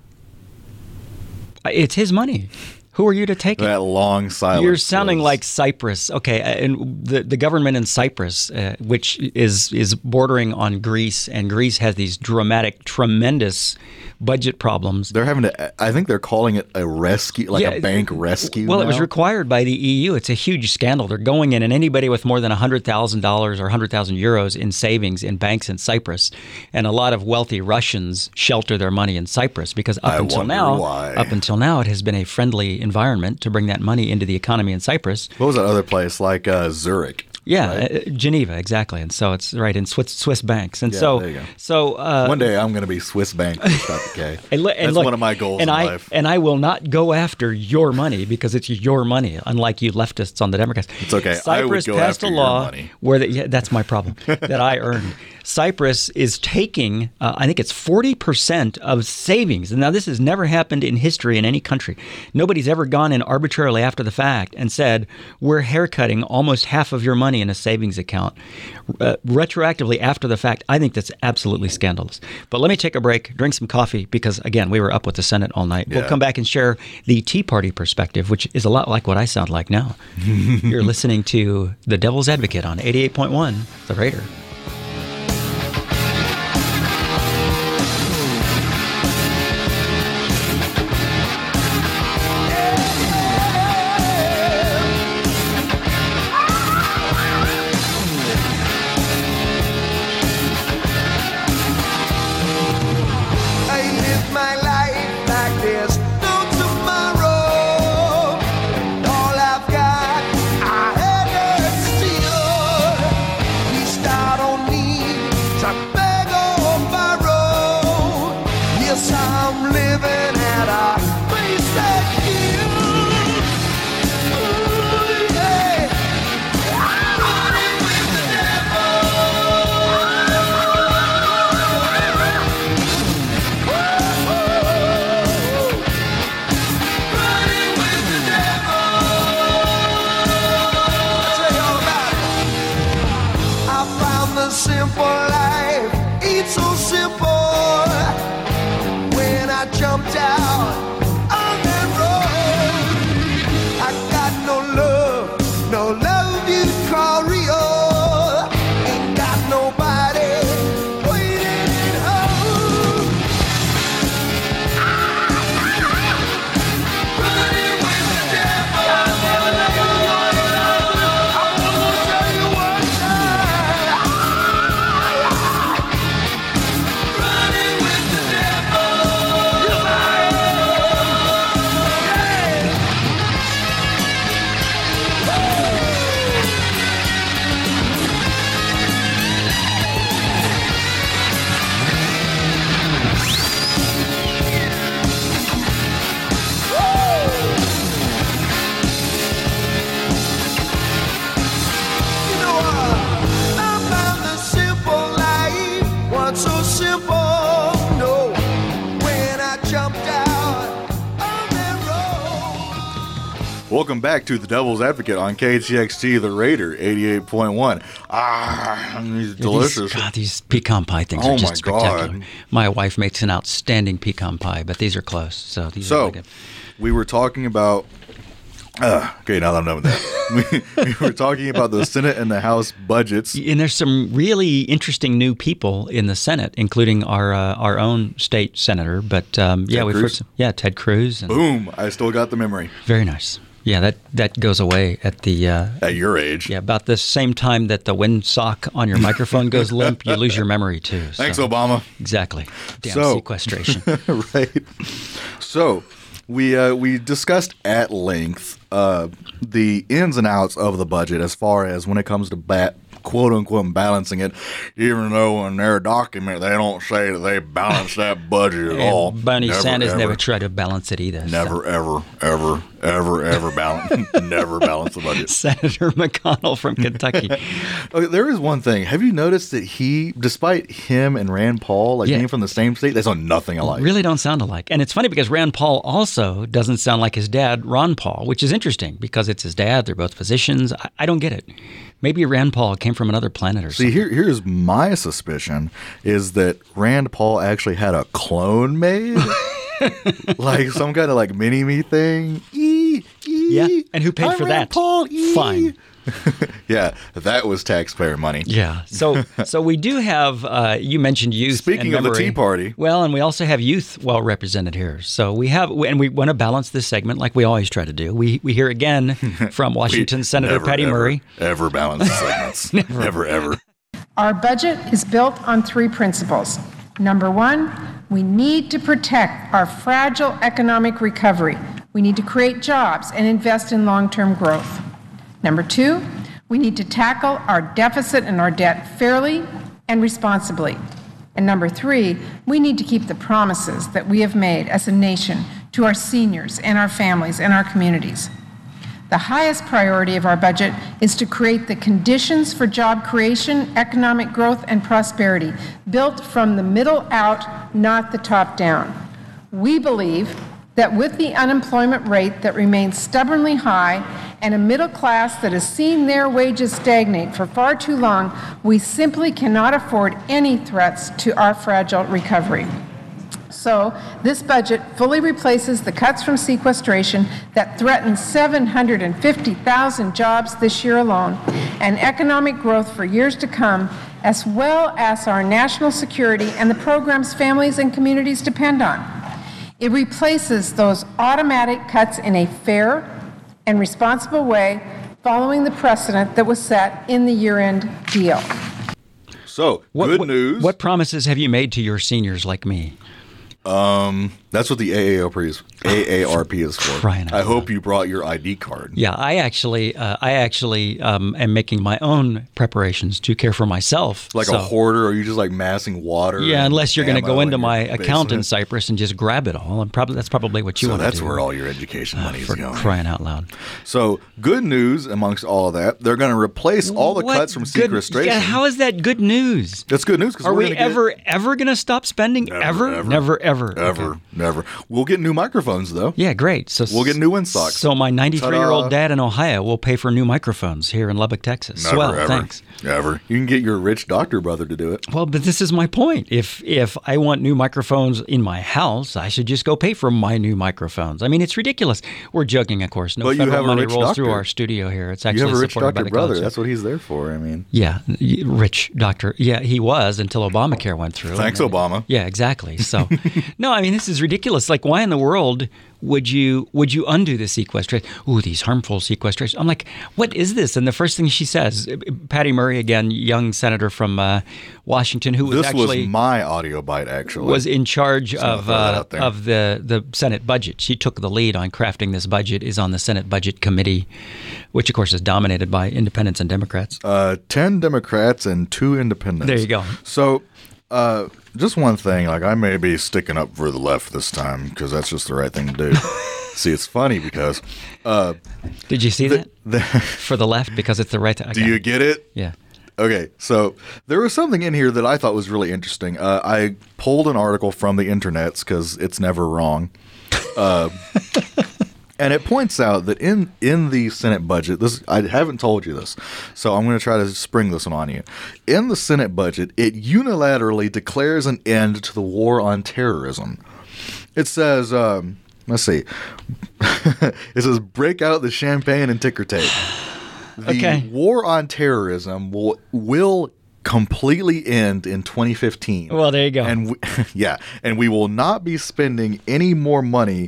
It's his money. Who are you to take it? That long silence. You're sounding was... like Cyprus. Okay, and the the government in Cyprus, uh, which is is bordering on Greece, and Greece has these dramatic, tremendous budget problems. They're having to, I think they're calling it a rescue, like yeah, a bank rescue. Well, now. It was required by the E U. It's a huge scandal. They're going in, and anybody with more than one hundred thousand dollars or one hundred thousand euros in savings in banks in Cyprus, and a lot of wealthy Russians shelter their money in Cyprus because up I until now, why. up until now, it has been a friendly environment to bring that money into the economy in Cyprus. What was that other place, like uh, Zurich? Yeah, right? uh, Geneva, exactly. And so it's right in Swiss, Swiss banks. And yeah, so, there you go. so uh, one day I'm going to be Swiss bank. Okay, and, that's and look, one of my goals and in I, life. And I will not go after your money because it's your money. Unlike you leftists on the Democrats, it's okay. Cyprus I would go passed after a law your money. where the, yeah, that's my problem that I earned. Cyprus is taking, uh, I think it's forty percent of savings. And now this has never happened in history in any country. Nobody's ever gone in arbitrarily after the fact and said, we're haircutting almost half of your money in a savings account. Uh, retroactively after the fact, I think that's absolutely scandalous. But let me take a break, drink some coffee, because, again, we were up with the Senate all night. Yeah. We'll come back and share the Tea Party perspective, which is a lot like what I sound like now. You're listening to The Devil's Advocate on eighty-eight point one, The Raider. Welcome back to The Devil's Advocate on K T X T, The Raider, eighty-eight point one. Ah, these delicious. These, God, these pecan pie things oh are just my spectacular. God. My wife makes an outstanding pecan pie, but these are close. So these so, are really good. We were talking about... Uh, okay, now that I'm done with that. we, we were talking about the Senate and the House budgets. And there's some really interesting new people in the Senate, including our uh, our own state senator. But um, yeah, we've Cruz? heard some, yeah, Ted Cruz. And Boom! I still got the memory. Very nice. Yeah, that, that goes away at the uh, at your age. Yeah, about the same time that the windsock on your microphone goes limp, you lose your memory too. Thanks, so, Obama. Exactly. Damn so, sequestration. Right. So we uh, we discussed at length uh, the ins and outs of the budget as far as when it comes to bat. "Quote unquote" balancing it, even though in their document they don't say that they balance that budget at and all. Bernie never, Sanders ever, never tried to balance it either. Never, so. ever, ever, ever, ever balance, never balance the budget. Senator McConnell from Kentucky. Okay, there is one thing. Have you noticed that he, despite him and Rand Paul, like Yeah. being from the same state, they sound nothing alike. Really don't sound alike. And it's funny because Rand Paul also doesn't sound like his dad, Ron Paul, which is interesting because it's his dad. They're both physicians. I, I don't get it. Maybe Rand Paul came from another planet or See, something. here, here's my suspicion, is that Rand Paul actually had a clone made, like some kind of like mini-me thing. E, e, yeah, and who paid I'm for Rand that? Paul, e. Fine. Yeah, that was taxpayer money. Yeah. So so we do have, uh, you mentioned youth. Speaking and of the memory. Tea Party. Well, and we also have youth well represented here. So we have, and we want to balance this segment like we always try to do. We we hear again from Washington We Senator never, Patty ever, Murray. Ever balance the segments. never. never, ever. Our budget is built on three principles. Number one, we need to protect our fragile economic recovery. We need to create jobs and invest in long-term growth. Number two, we need to tackle our deficit and our debt fairly and responsibly. And number three, we need to keep the promises that we have made as a nation to our seniors and our families and our communities. The highest priority of our budget is to create the conditions for job creation, economic growth, and prosperity, built from the middle out, not the top down. We believe that with the unemployment rate that remains stubbornly high and a middle class that has seen their wages stagnate for far too long, we simply cannot afford any threats to our fragile recovery. So, this budget fully replaces the cuts from sequestration that threaten seven hundred fifty thousand jobs this year alone and economic growth for years to come, as well as our national security and the programs families and communities depend on. It replaces those automatic cuts in a fair and responsible way, following the precedent that was set in the year-end deal. So, what, good what, news. What promises have you made to your seniors like me? Um, that's what the A A R P is. A A R P is for. Crying out I hope you brought your I D card. Yeah, I actually, uh, I actually um, am making my own preparations to care for myself. Like so, a hoarder, or are you just like massing water? Yeah, unless you're going to go into in my account basement? in Cyprus and just grab it all. And probably that's probably what you So want to do. that's where all your education money is for going. Crying out loud. So good news amongst all of that. They're going to replace all the What cuts from good- sequestration. Yeah, how is that good news? That's good news. 'Cause Are we're we gonna get- ever, ever going to stop spending? Never, ever? ever. Never, ever. Ever, Okay. never. We'll get new microphones though. Yeah, great. So we'll get new windsocks. So my ninety-three-year-old Ta-da. dad in Ohio will pay for new microphones here in Lubbock, Texas. Never, Swell, ever, thanks. Ever. You can get your rich doctor brother to do it. Well, but this is my point. If if I want new microphones in my house, I should just go pay for my new microphones. I mean, it's ridiculous. We're joking, of course. No But you federal have a money rich rolls doctor. through our studio here. It's You actually have a rich supported by doctor the brother. college. That's what he's there for. I mean, Yeah, y- rich doctor. Yeah, he was until Obamacare went through. Thanks, And then- Obama. Yeah, exactly. So, no, I mean, this is ridiculous. Like, why in the world would you would you undo the sequestration? Ooh, these harmful sequestration. I'm like, what is this? And the first thing she says, Patty Murray, again, young senator from uh, Washington, who was this actually was my audio bite. Actually, was in charge Just gonna of throw that uh, out there. of the the Senate budget. She took the lead on crafting this budget. Is on the Senate Budget Committee, which of course is dominated by independents and Democrats. Uh, ten Democrats and two independents. There you go. So, uh, just one thing. Like, I may be sticking up for the left this time because that's just the right thing to do. See, it's funny because. Uh, Did you see the, that? The, for the left because it's the right. To, okay. Do you get it? Yeah. Okay, so there was something in here that I thought was really interesting. Uh, I pulled an article from the internets because it's never wrong. Uh, and it points out that in, in the Senate budget, this I haven't told you this, so I'm going to try to spring this one on you. In the Senate budget, it unilaterally declares an end to the war on terrorism. It says, um, let's see, it says, break out the champagne and ticker tape. The Okay. war on terrorism will will completely end in twenty fifteen. Well, there you go. And we, yeah, and we will not be spending any more money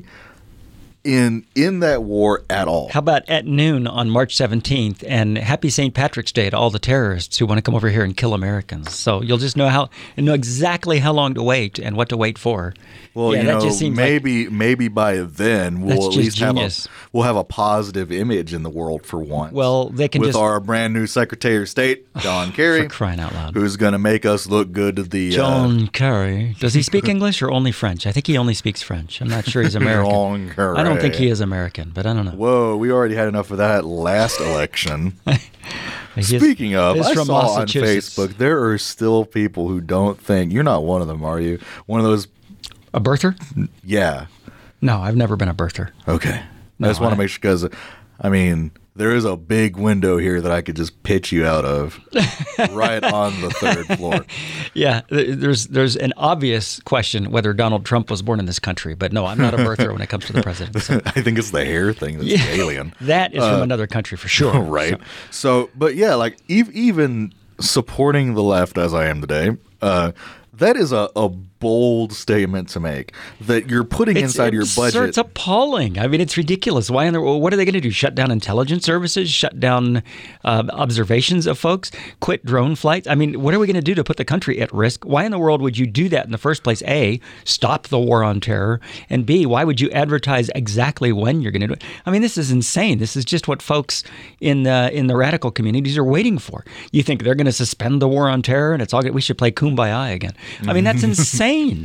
in in that war at all. How about at noon on March seventeenth, and happy Saint Patrick's Day to all the terrorists who want to come over here and kill Americans. So you'll just know how and know exactly how long to wait and what to wait for. Well, yeah, you that know, just seems maybe maybe by then we'll That's at just least genius. have a we'll have a positive image in the world for once. Well, they can with just- our brand new Secretary of State, John Kerry, For crying out loud. who's going to make us look good to the John Kerry. Does he speak English or only French? I think he only speaks French. I'm not sure he's American. John Kerry. I don't think he is American, but I don't know. Whoa, we already had enough of that last election. He's- Speaking of, he's I from saw on Massachusetts. Facebook there are still people who don't think you're not one of them, are you? One of those A birther? Yeah. No, I've never been a birther. Okay. No, I just want I- to make sure because, I mean, there is a big window here that I could just pitch you out of, right on the third floor. Yeah, th- there's there's an obvious question whether Donald Trump was born in this country, but no, I'm not a birther when it comes to the president. So. I think it's the hair thing that's Yeah. the alien. That is from Uh, another country for sure. Right. So, but yeah, like ev- even supporting the left as I am today, uh, that is a, a bold statement to make that you're putting It's inside your absurd. budget. It's appalling. I mean, it's ridiculous. Why? In the, what are they going to do? Shut down intelligence services? Shut down uh, observations of folks? Quit drone flights? I mean, what are we going to do to put the country at risk? Why in the world would you do that in the first place? A, stop the war on terror, and B, why would you advertise exactly when you're going to do it? I mean, this is insane. This is just what folks in the in the radical communities are waiting for. You think they're going to suspend the war on terror and it's all good? We should play Kumbaya again. I mean, that's insane.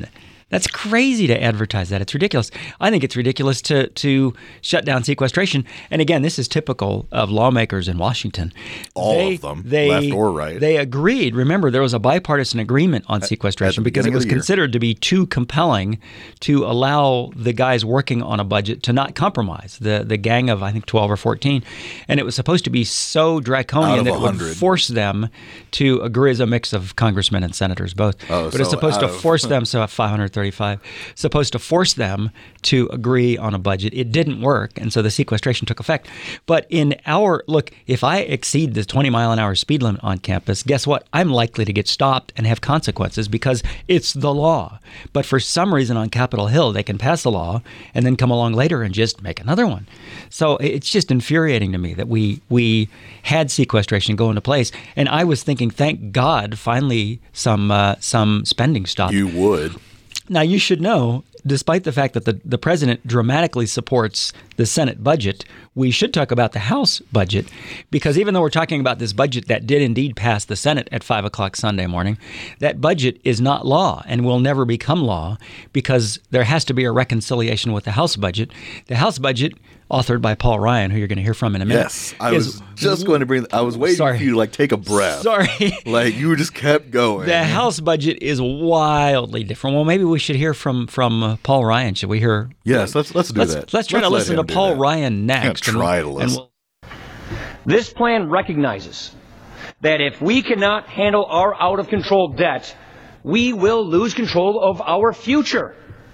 That's crazy to advertise that. It's ridiculous. I think it's ridiculous to to shut down sequestration. And again, this is typical of lawmakers in Washington. All they, of them, they, left or right. They agreed. Remember, there was a bipartisan agreement on sequestration because it was considered to be too compelling to allow the guys working on a budget to not compromise. The the gang of, I think, twelve or fourteen. And it was supposed to be so draconian that it would force them to agree, as a mix of congressmen and senators both. Oh, but so it's supposed to of, force them, so at five hundred thirty-five, supposed to force them to agree on a budget. It didn't work, and so the sequestration took effect. But in our, look, if I exceed the twenty mile an hour speed limit on campus, guess what? I'm likely to get stopped and have consequences because it's the law. But for some reason on Capitol Hill, they can pass a law and then come along later and just make another one. So it's just infuriating to me that we we had sequestration go into place. And I was thinking, thank God, finally some uh, some spending stopped. You would. Now, you should know, despite the fact that the, the president dramatically supports the Senate budget, we should talk about the House budget, because even though we're talking about this budget that did indeed pass the Senate at five o'clock Sunday morning, that budget is not law and will never become law because there has to be a reconciliation with the House budget. The House budget, authored by Paul Ryan, who you're going to hear from in a minute. Yes, I was just going to bring. I was waiting Sorry. for you to like take a breath. Sorry, like you just kept going. The House budget is wildly different. Well, maybe we should hear from from uh, Paul Ryan. Should we hear? Yes, let's let's do let's, that. Let's try let's to listen to Paul that. Ryan next. Yeah, try and, to listen. We'll... This plan recognizes that if we cannot handle our out of control debt, we will lose control of our future.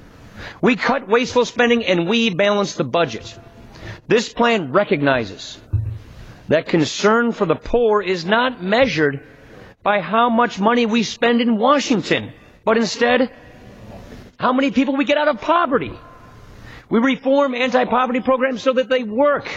We cut wasteful spending and we balance the budget. This plan recognizes that concern for the poor is not measured by how much money we spend in Washington, but instead, how many people we get out of poverty. We reform anti-poverty programs so that they work.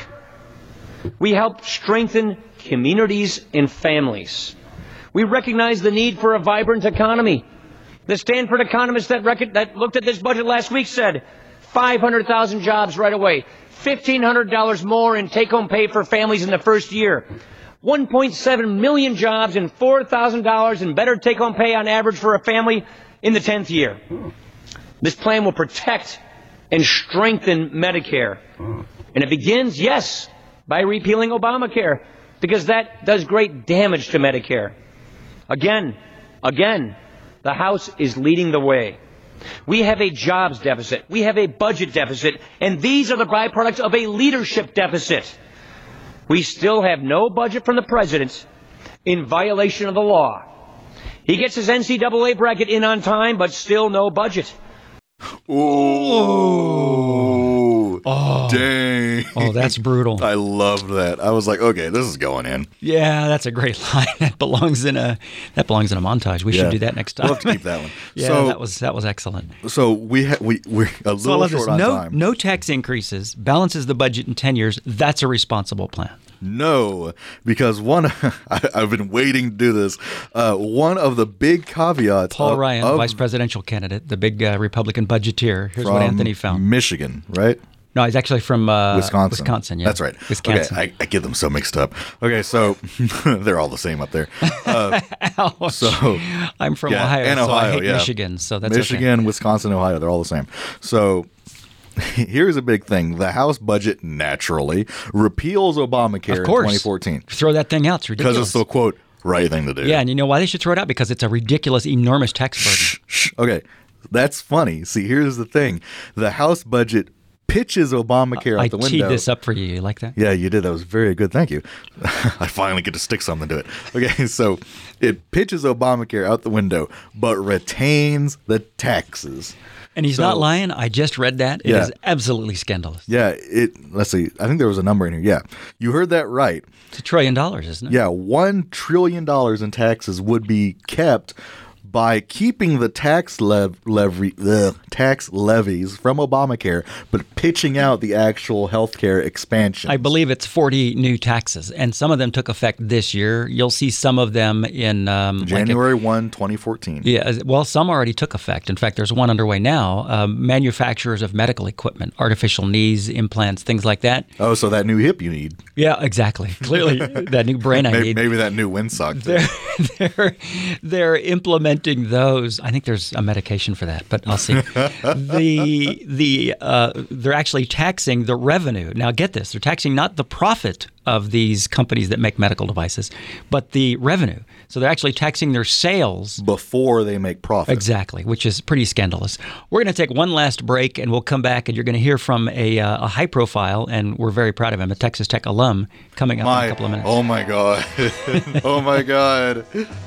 We help strengthen communities and families. We recognize the need for a vibrant economy. The Stanford economist that, rec- that looked at this budget last week said five hundred thousand jobs right away. fifteen hundred dollars more in take-home pay for families in the first year. one point seven million jobs and four thousand dollars in better take-home pay on average for a family in the tenth year. This plan will protect and strengthen Medicare. And it begins, yes, by repealing Obamacare, because that does great damage to Medicare. Again, again, the House is leading the way. We have a jobs deficit. We have a budget deficit. And these are the byproducts of a leadership deficit. We still have no budget from the president in violation of the law. He gets his N C double A bracket in on time, but still no budget. Ooh. Oh. Dang. Oh, that's brutal. I loved that. I was like, okay, this is going in. Yeah, that's a great line. That belongs in a that belongs in a montage. We Yeah. should do that next time. We'll have to keep that one. yeah, So- that was that was excellent. So we ha- we we're a So I little love short this. on No, time. no tax increases, balances the budget in ten years. That's a responsible plan. No, because one, I, I've been waiting to do this. Uh, one of the big caveats. Paul of, Ryan, of, vice presidential candidate, the big uh, Republican budgeteer. Here's from what Anthony found. Michigan, right? No, he's actually from uh, Wisconsin. Wisconsin, yeah. That's right. Wisconsin. Okay, I, I get them so mixed up. Okay, so they're all the same up there. Uh, Ouch. so I'm from yeah, Ohio, and so Ohio, I hate yeah. Michigan, so that's Michigan, okay. Wisconsin, Ohio. They're all the same. So here's a big thing: the House budget naturally repeals Obamacare Of course. in twenty fourteen Throw that thing out. It's ridiculous. because it's the quote right thing to do. Yeah, and you know why they should throw it out? Because it's a ridiculous, enormous tax burden. Okay, that's funny. See, here's the thing: the House budget pitches Obamacare I out the window. teed this up for you. You like that? Yeah, you did. That was very good. Thank you. I finally get to stick something to it. Okay, so it pitches Obamacare out the window, but retains the taxes. And he's So- not lying. I just read that. It Yeah. is absolutely scandalous. Yeah, it. Let's see. I think there was a number in here. Yeah, you heard that right. It's a trillion dollars, isn't it? Yeah, one trillion dollars in taxes would be kept by keeping the tax lev- levy ugh, tax levies from Obamacare, but pitching out the actual healthcare expansion. I believe it's forty new taxes, and some of them took effect this year. You'll see some of them in um, like a- January first, twenty fourteen. Yeah, well, some already took effect. In fact, there's one underway now. Um, manufacturers of medical equipment, artificial knees, implants, things like that. Oh, so that new hip you need. Yeah, exactly. Clearly, that new brain I maybe, need. maybe that new windsock. They're, they're, they're implementing preventing those. I think there's a medication for that, but I'll see. the the uh, they're actually taxing the revenue. Now, get this: they're taxing not the profit of these companies that make medical devices, but the revenue. So they're actually taxing their sales before they make profit. Exactly, which is pretty scandalous. We're going to take one last break, and we'll come back, and you're going to hear from a, uh, a high profile, and we're very proud of him, a Texas Tech alum, coming up my, in a couple of minutes. Oh my God! Oh my God!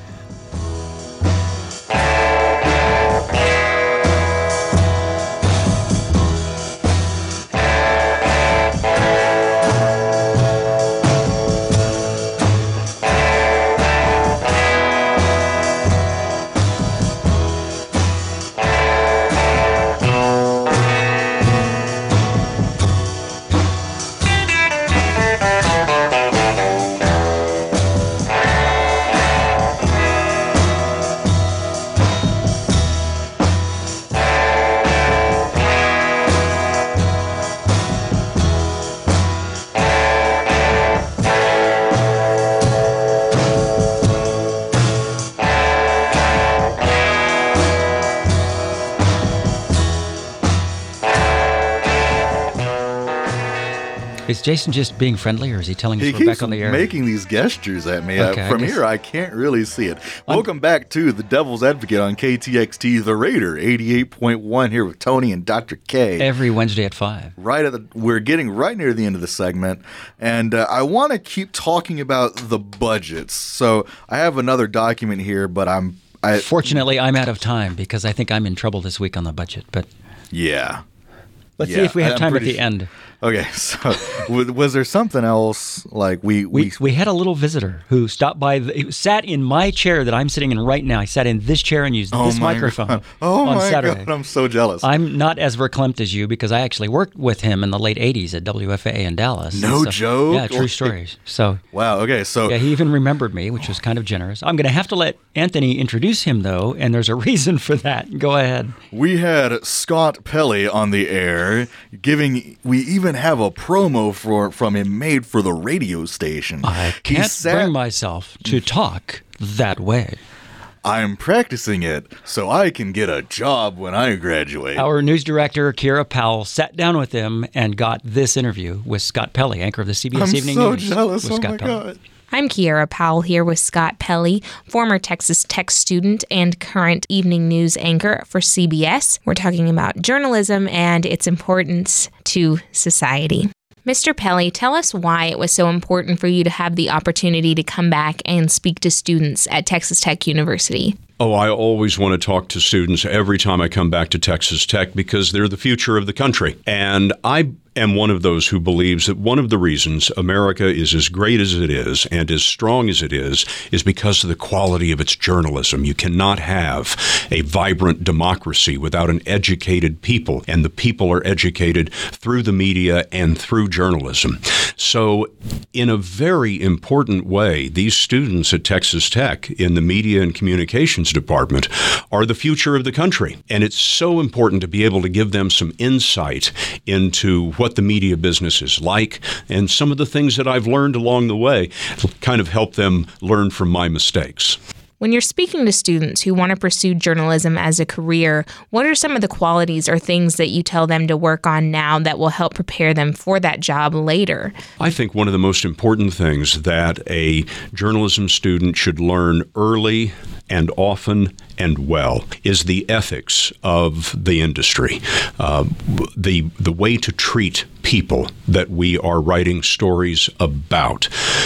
Is Jason just being friendly, or is he telling us he we're back on the air? Making these gestures at me. Okay, uh, from I guess, here, I can't really see it. Welcome back to the Devil's Advocate on K T X T, The Raider, eighty-eight point one here with Tony and Doctor K. Every Wednesday at five. Right at the, we're getting right near the end of the segment, and uh, I want to keep talking about the budgets. So I have another document here, but I'm... I, Fortunately, I'm out of time because I think I'm in trouble this week on the budget, but... Yeah. Let's yeah, see if we have I'm time at pretty the sh- end. Okay, so was there something else like we we, we we had a little visitor who stopped by, the, who sat in my chair that I'm sitting in right now. He sat in this chair and used oh this my microphone God. Oh on my Saturday. God, I'm so jealous. I'm not as verklempt as you because I actually worked with him in the late eighties at W F A A in Dallas. No so, joke? Yeah, true story. So wow. Okay, so yeah, he even remembered me, which was kind of generous. I'm going to have to let Anthony introduce him though, and there's a reason for that. Go ahead. We had Scott Pelley on the air giving. We even have a promo for from him made for the radio station. I can't sat, bring myself to talk that way. I'm practicing it so I can get a job when I graduate. Our news director, Kira Powell, sat down with him and got this interview with Scott Pelley, anchor of the C B S I'm Evening so News. jealous. With Oh Scott my Pelley. God. I'm Kiara Powell here with Scott Pelley, former Texas Tech student and current evening news anchor for C B S. We're talking about journalism and its importance to society. Mister Pelley, tell us why it was so important for you to have the opportunity to come back and speak to students at Texas Tech University. Oh, I always want to talk to students every time I come back to Texas Tech because they're the future of the country. And I am one of those who believes that one of the reasons America is as great as it is and as strong as it is is because of the quality of its journalism. You cannot have a vibrant democracy without an educated people, and the people are educated through the media and through journalism. So in a very important way, these students at Texas Tech in the media and communications department are the future of the country. And it's so important to be able to give them some insight into what the media business is like and some of the things that I've learned along the way, kind of help them learn from my mistakes. When you're speaking to students who want to pursue journalism as a career, what are some of the qualities or things that you tell them to work on now that will help prepare them for that job later? I think one of the most important things that a journalism student should learn early and often and well is the ethics of the industry, uh, the the way to treat people that we are writing stories about.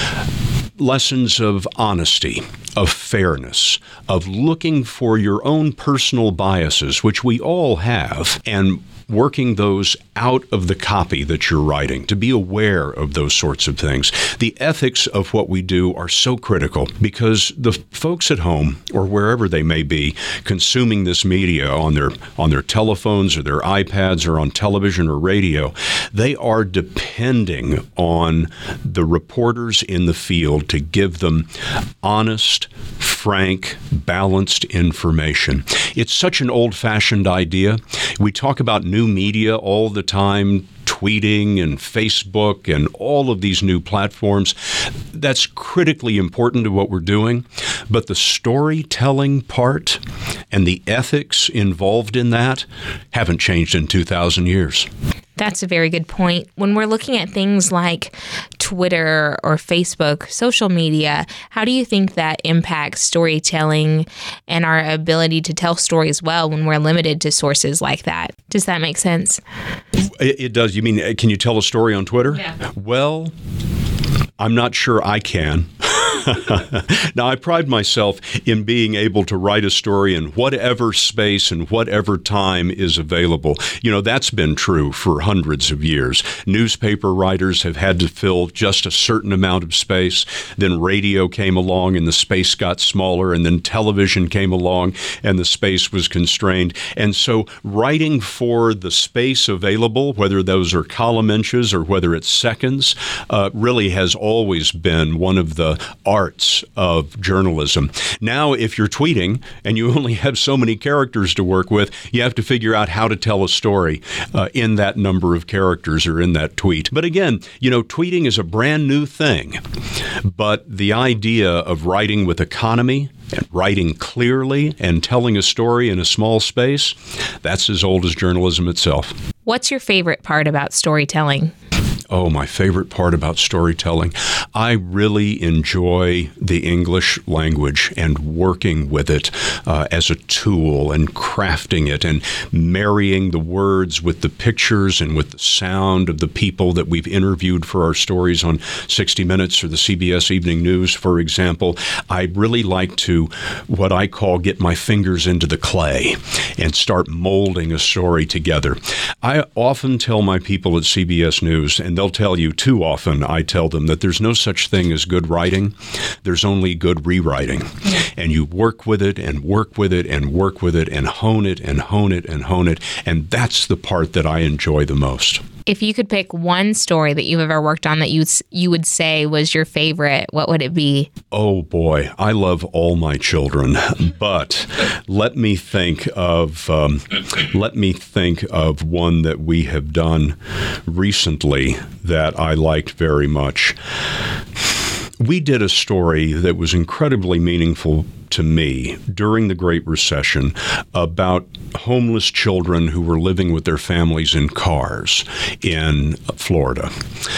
Lessons of honesty, of fairness, of looking for your own personal biases, which we all have, and working those out of the copy that you're writing, to be aware of those sorts of things. The ethics of what we do are so critical because the folks at home or wherever they may be consuming this media on their on their telephones or their iPads or on television or radio, they are depending on the reporters in the field to give them honest, frank, balanced information. It's such an old-fashioned idea. We talk about new media all the time, tweeting and Facebook and all of these new platforms. That's critically important to what we're doing. But the storytelling part and the ethics involved in that haven't changed in two thousand years. That's a very good point. When we're looking at things like Twitter or Facebook, social media, how do you think that impacts storytelling and our ability to tell stories well when we're limited to sources like that? Does that make sense? It, it does. You mean, can you tell a story on Twitter? Yeah. Well, I'm not sure I can. Now, I pride myself in being able to write a story in whatever space and whatever time is available. You know, that's been true for hundreds of years. Newspaper writers have had to fill just a certain amount of space. Then radio came along and the space got smaller, and then television came along and the space was constrained. And so writing for the space available, whether those are column inches or whether it's seconds, uh, really has always been one of the arts of journalism. Now, if you're tweeting and you only have so many characters to work with, you have to figure out how to tell a story uh, in that number of characters or in that tweet. But again, you know, tweeting is a brand new thing. But the idea of writing with economy and writing clearly and telling a story in a small space, that's as old as journalism itself. What's your favorite part about storytelling? Oh, my favorite part about storytelling. I really enjoy the English language and working with it uh, as a tool and crafting it and marrying the words with the pictures and with the sound of the people that we've interviewed for our stories on sixty minutes or the C B S Evening News, for example. I really like to, what I call, get my fingers into the clay and start molding a story together. I often tell my people at C B S News, and they'll tell you too often, I tell them that there's no such thing as good writing. There's only good rewriting. And you work with it and work with it and work with it and hone it and hone it and hone it. And that's the part that I enjoy the most. If you could pick one story that you've ever worked on that you you would say was your favorite, what would it be? Oh boy, I love all my children, but let me think of um, let me think of one that we have done recently that I liked very much. We did a story that was incredibly meaningful to me during the Great Recession about homeless children who were living with their families in cars in Florida.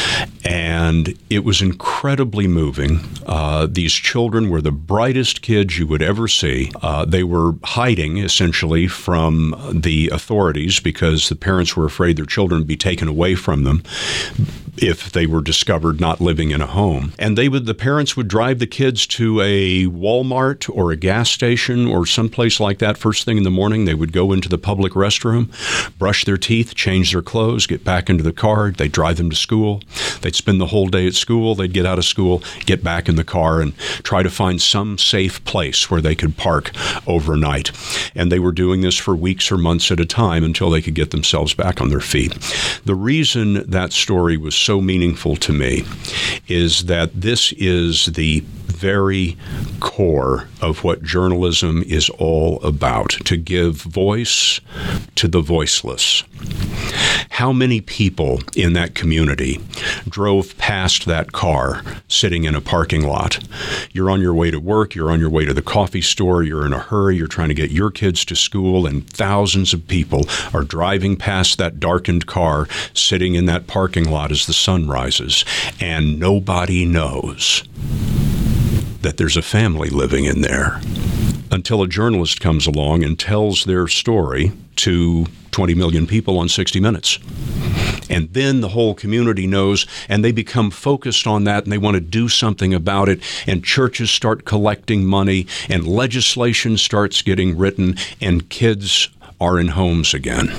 And it was incredibly moving. Uh, these children were the brightest kids you would ever see. Uh, they were hiding, essentially, from the authorities because the parents were afraid their children would be taken away from them if they were discovered not living in a home. And they would, the parents would drive the kids to a Walmart or a gas station or someplace like that first thing in the morning. They would go into the public restroom, brush their teeth, change their clothes, get back into the car. They'd drive them to school. They'd spend the whole day at school. They'd get out of school, get back in the car, and try to find some safe place where they could park overnight. And they were doing this for weeks or months at a time until they could get themselves back on their feet. The reason that story was so meaningful to me is that this is the very core of what journalism is all about, to give voice to the voiceless. How many people in that community drove past that car sitting in a parking lot? You're on your way to work, you're on your way to the coffee store, you're in a hurry, you're trying to get your kids to school, and thousands of people are driving past that darkened car sitting in that parking lot as the sun rises, and nobody knows that there's a family living in there until a journalist comes along and tells their story to twenty million people on sixty minutes. And then the whole community knows, and they become focused on that, and they want to do something about it, and churches start collecting money, and legislation starts getting written, and kids are in homes again.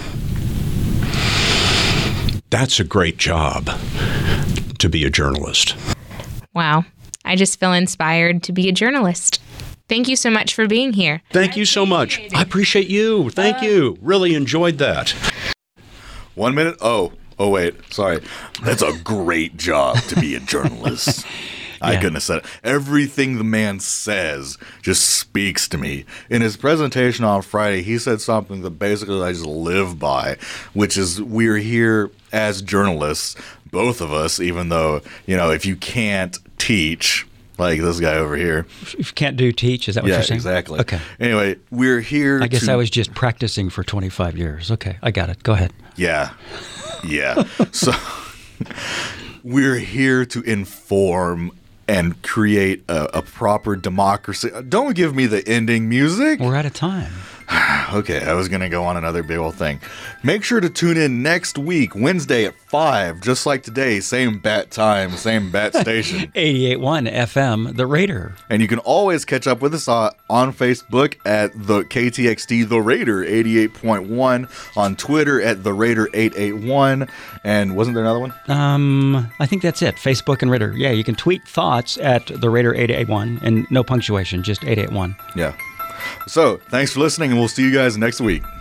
That's a great job to be a journalist. Wow. I just feel inspired to be a journalist. Thank you so much for being here. Thank you so much. I appreciate you. Thank you. Really enjoyed that. One minute. Oh, oh, wait. Sorry. That's a great job to be a journalist. I couldn't have said it. Everything the man says just speaks to me. In his presentation on Friday, he said something that basically I just live by, which is we're here as journalists, both of us, even though, you know, if you can't teach, like this guy over here. If you can't do teach, is that what yeah, you're saying? Exactly. Okay. Anyway, we're here I guess to, I was just practicing for twenty-five years. Okay, I got it. Go ahead. Yeah. Yeah. So we're here to inform and create a, a proper democracy. Don't give me the ending music. We're out of time. Okay, I was going to go on another big old thing. Make sure to tune in next week, Wednesday at five, just like today. Same bat time, same bat station. eighty-eight point one F M, The Raider. And you can always catch up with us uh, on Facebook at the K T X T The Raider eighty-eight point one, on Twitter at The Raider eight eight one, and wasn't there another one? Um, I think that's it. Facebook and Raider. Yeah, you can tweet thoughts at The Raider eight eight one, and no punctuation, just eight eight one. Yeah. So, thanks for listening, and we'll see you guys next week.